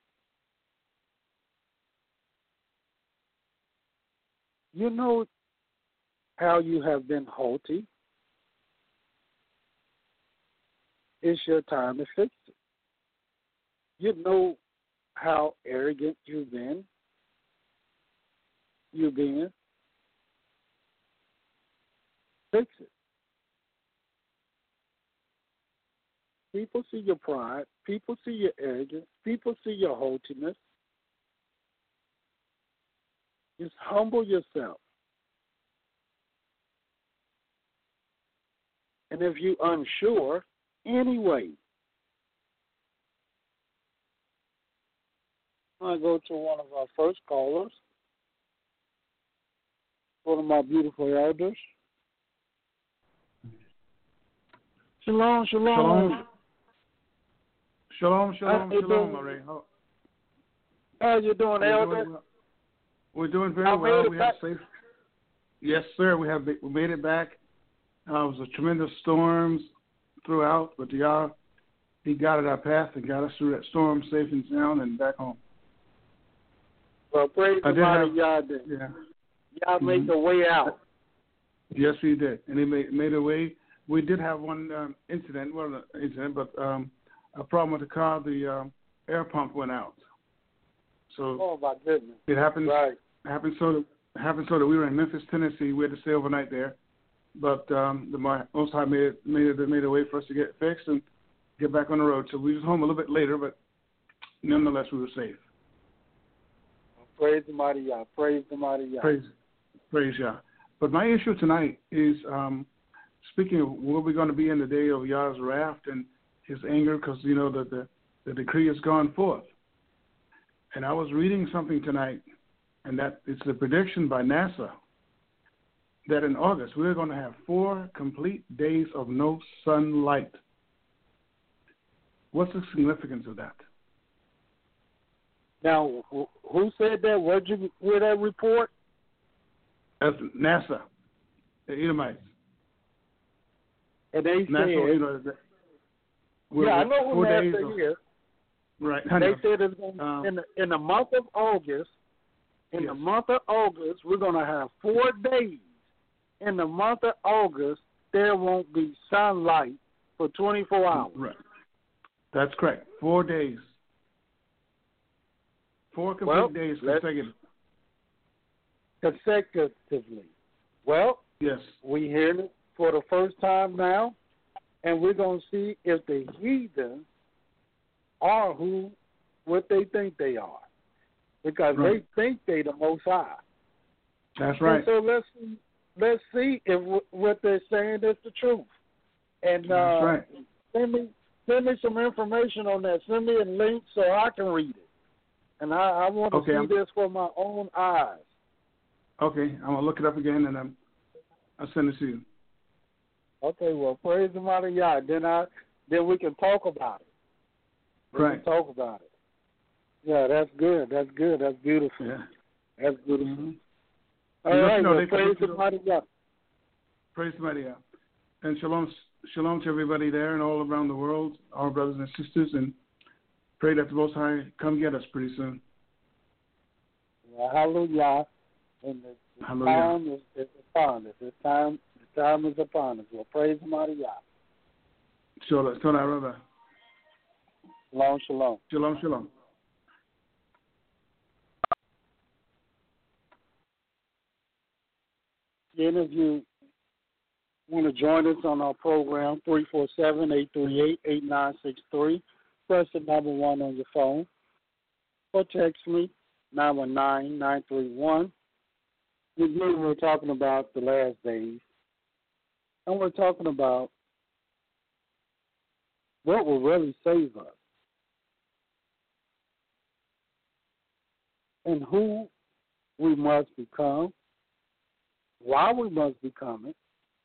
Speaker 2: You know how you have been haughty. It's your time to fix it. You know how arrogant you've been. Fix it. People see your pride. People see your arrogance. People see your haughtiness. Just humble yourself. And if you're unsure, anyway, I go to one of our first callers, one of my beautiful elders. Shalom, shalom.
Speaker 1: Shalom, Marie.
Speaker 2: How you doing, Elder?
Speaker 1: We're doing very well. We have safe. Yes, sir. We made it back. It was a tremendous storms throughout, but Yah, He guided our path and got us through that storm safe and sound and back home.
Speaker 2: Well, praise the mighty Yah.
Speaker 1: Yeah.
Speaker 2: Yah made the way out.
Speaker 1: Yes, he did, and he made a way. We did have one incident, but a problem with the car. The air pump went out. So
Speaker 2: oh my goodness!
Speaker 1: It happened.
Speaker 2: Right.
Speaker 1: Happened so that we were in Memphis, Tennessee. We had to stay overnight there, but the Most High made a way for us to get fixed and get back on the road. So we was home a little bit later, but nonetheless we were safe.
Speaker 2: Praise the mighty Yah. Praise the mighty Yah.
Speaker 1: Praise Yah. But my issue tonight is speaking of where we're going to be in the day of Yah's wrath and his anger, because you know that the decree has gone forth. And I was reading something tonight, and that it's a prediction by NASA that in August we're going to have 4 complete days of no sunlight. What's the significance of that?
Speaker 2: Now, who said that? Where'd you hear that report?
Speaker 1: That's NASA, the Edomites.
Speaker 2: And they
Speaker 1: NASA,
Speaker 2: said, I know who NASA is.
Speaker 1: Right.
Speaker 2: They said it's going in the month of August. In the month of August, we're going to have 4 days. In the month of August, there won't be sunlight for 24 hours.
Speaker 1: Right. That's correct. 4 days. 4 complete days
Speaker 2: consecutively. Well,
Speaker 1: yes,
Speaker 2: we hear it for the first time now, and we're going to see if the heathen are what they think they are, because they think they the Most High.
Speaker 1: That's right.
Speaker 2: And so let's see if what they're saying is the truth. And
Speaker 1: that's right.
Speaker 2: Send me some information on that. Send me a link so I can read it. And I want to see this for my own eyes.
Speaker 1: Okay, I'm gonna look it up again and I'll send it to you.
Speaker 2: Okay, well, praise the mighty Yah. Then we can talk about it. We can talk about it. Yeah, that's good. That's good. That's beautiful.
Speaker 1: Yeah.
Speaker 2: That's beautiful.
Speaker 1: Mm-hmm.
Speaker 2: All right, praise the mighty Yah.
Speaker 1: Praise the mighty Yah. And shalom to everybody there and all around the world, our brothers and sisters, and pray that the Most High come get us pretty soon.
Speaker 2: Well, hallelujah. And the time is upon us. The time is upon us. Well, praise the mighty Yah.
Speaker 1: Shalom, brother.
Speaker 2: Shalom, shalom.
Speaker 1: Shalom, shalom.
Speaker 2: Again, if you want to join us on our program, 347-838-8963. Press the number 1 on your phone. Or text me, 919-931. Again, we're talking about the last days. And we're talking about what will really save us. And who we must become, why we must become it,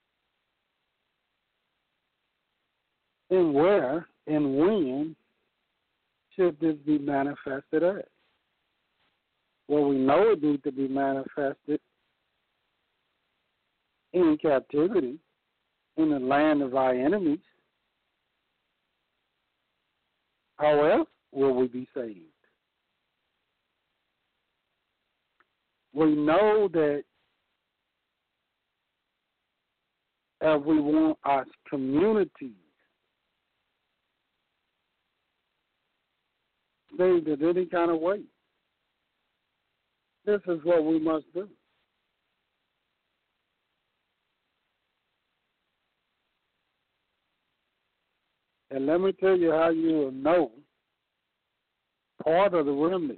Speaker 2: and where and when should this be manifested at? Well, we know it needs to be manifested in captivity, in the land of our enemies. How else will we be saved? We know that if we want our communities saved in any kind of way, this is what we must do. And let me tell you how you will know part of the remnant.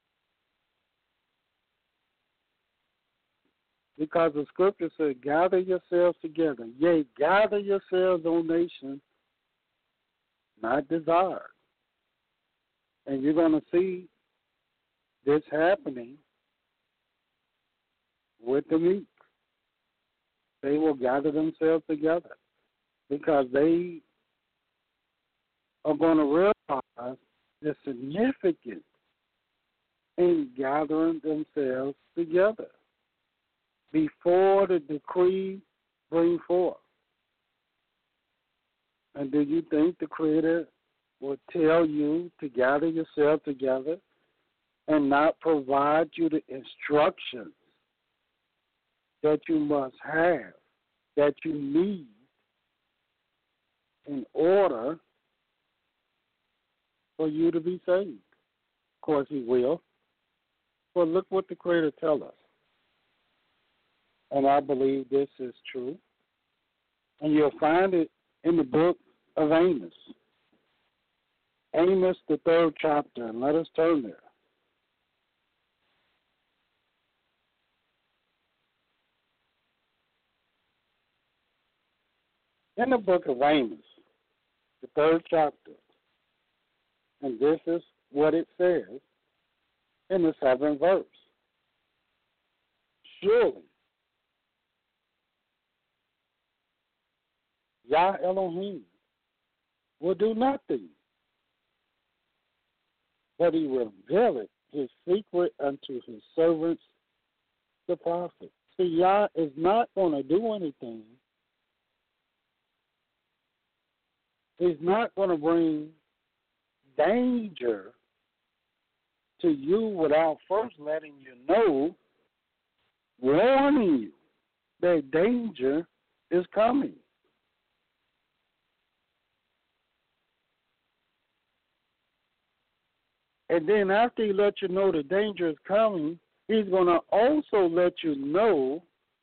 Speaker 2: Because the scripture said, gather yourselves together. Yea, gather yourselves, O nation, not desired. And you're going to see this happening with the meek. They will gather themselves together because they are going to realize the significance in gathering themselves together before the decree bring forth. And do you think the Creator will tell you to gather yourself together and not provide you the instructions that you must have, that you need in order for you to be saved. Of course he will. But look what the Creator tells us. And I believe this is true. And you'll find it in the book of Amos. Amos, the 3rd chapter, and let us turn there. In the book of Amos, the 3rd chapter, and this is what it says in the 7th verse. Surely, Yah Elohim will do nothing, but he revealeth his secret unto his servants, the prophets. See, Yah is not going to do anything. He's not going to bring danger to you without first letting you know, warning you that danger is coming. And then after he lets you know the danger is coming, he's going to also let you know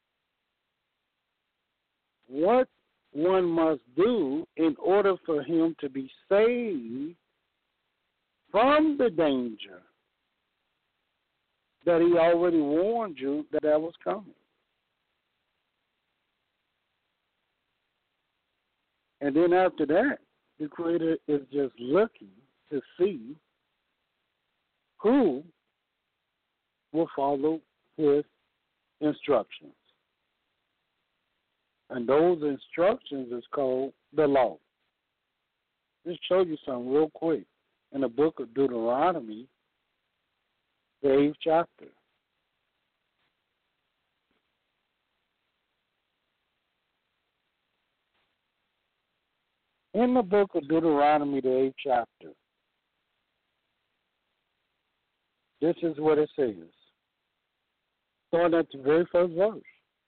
Speaker 2: what one must do in order for him to be saved from the danger that he already warned you that was coming. And then after that, the Creator is just looking to see who will follow his instructions. And those instructions is called the law. Just show you something real quick. In the book of Deuteronomy, the 8th chapter. In the book of Deuteronomy, the 8th chapter, this is what it says. Starting at the very first verse.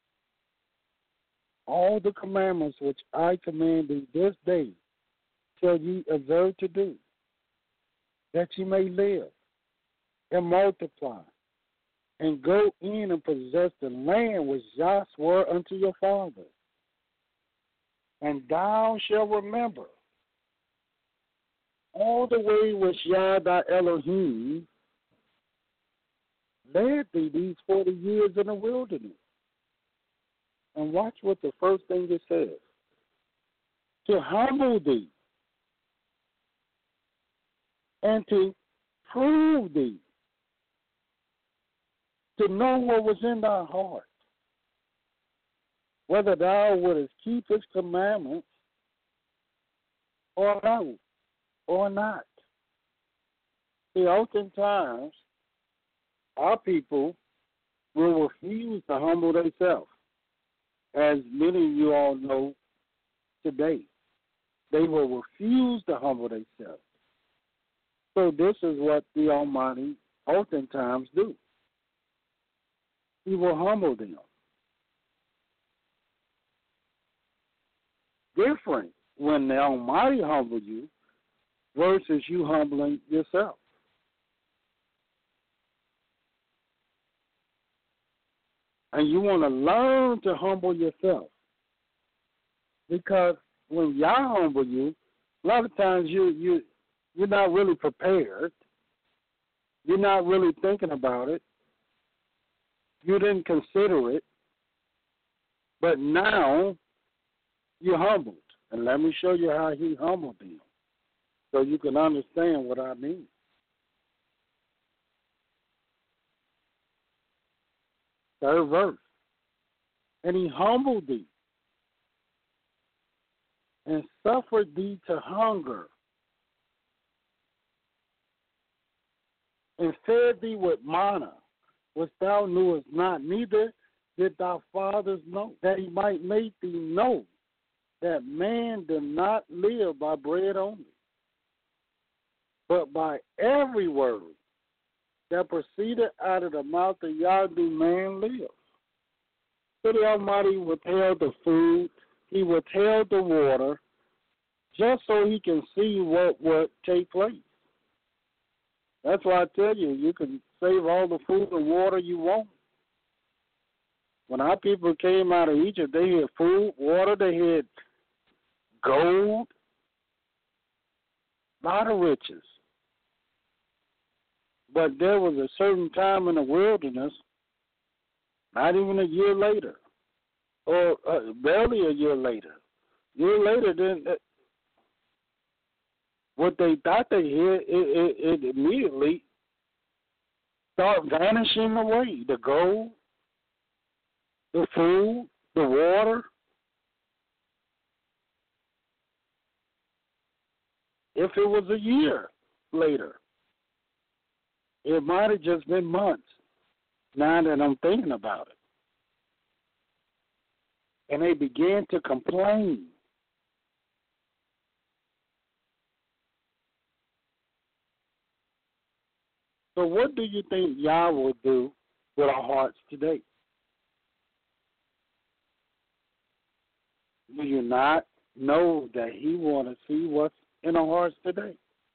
Speaker 2: All the commandments which I command thee this day shall ye observe to do, that ye may live and multiply, and go in and possess the land which Yah swore unto your fathers. And thou shalt remember all the way which Yah thy Elohim led thee these 40 years in the wilderness. And watch what the first thing it says. To humble thee and to prove thee, to know what was in thy heart, whether thou wouldest keep his commandments or not. See, oftentimes, our people will refuse to humble themselves, as many of you all know today. They will refuse to humble themselves. So this is what the Almighty oftentimes do. He will humble them. Different when the Almighty humble you versus you humbling yourself. And you want to learn to humble yourself. Because when Yah humble you, a lot of times you're not really prepared. You're not really thinking about it. You didn't consider it. But now you're humbled. And let me show you how he humbled them so you can understand what I mean. Third verse. And he humbled thee and suffered thee to hunger and fed thee with manna, which thou knewest not, neither did thy fathers know, that he might make thee know that man does not live by bread only, but by every word that proceeded out of the mouth of Yah do man live. So the Almighty withheld the food, he withheld the water, just so he can see what would take place. That's why I tell you, you can save all the food and water you want. When our people came out of Egypt, they had food, water, they had gold, a lot of riches. But there was a certain time in the wilderness, not even a year later, or barely a year later. A year later, then what they thought they had, it immediately started vanishing away. The gold, the food, the water. If it was a year later, it might have just been months, now that I'm thinking about it. And they began to complain. So what do you think Yah will do with our hearts today? Do you not know that he wants to see what's in our hearts today?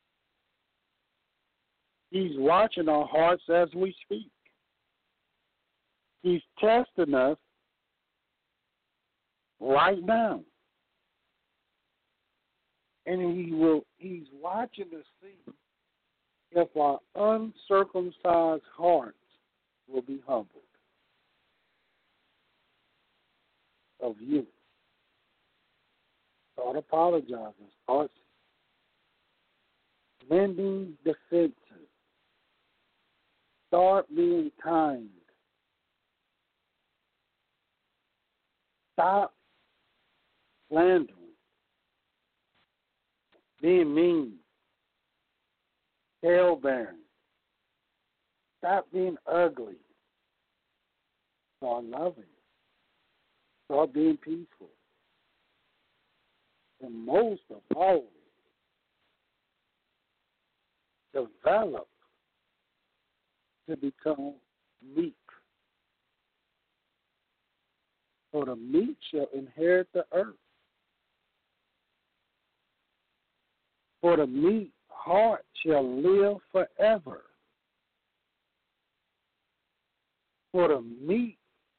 Speaker 2: He's watching our hearts as we speak. He's testing us right now. And he's watching to see if our uncircumcised hearts will be humbled of you. Start apologizing. Start mending defenses. Start being kind. Stop slandering. Being mean. Tale-bearing. Stop being ugly. Start loving. Start being peaceful. And most of all, develop to become meek. For the meek shall inherit the earth. For the meek heart shall live forever. For the meek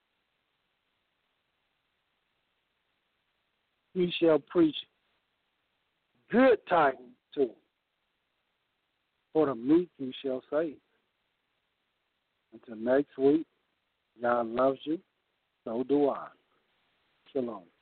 Speaker 2: he shall preach good tidings to him. For the meek he shall save. Until next week, God loves you. So do I. Shalom.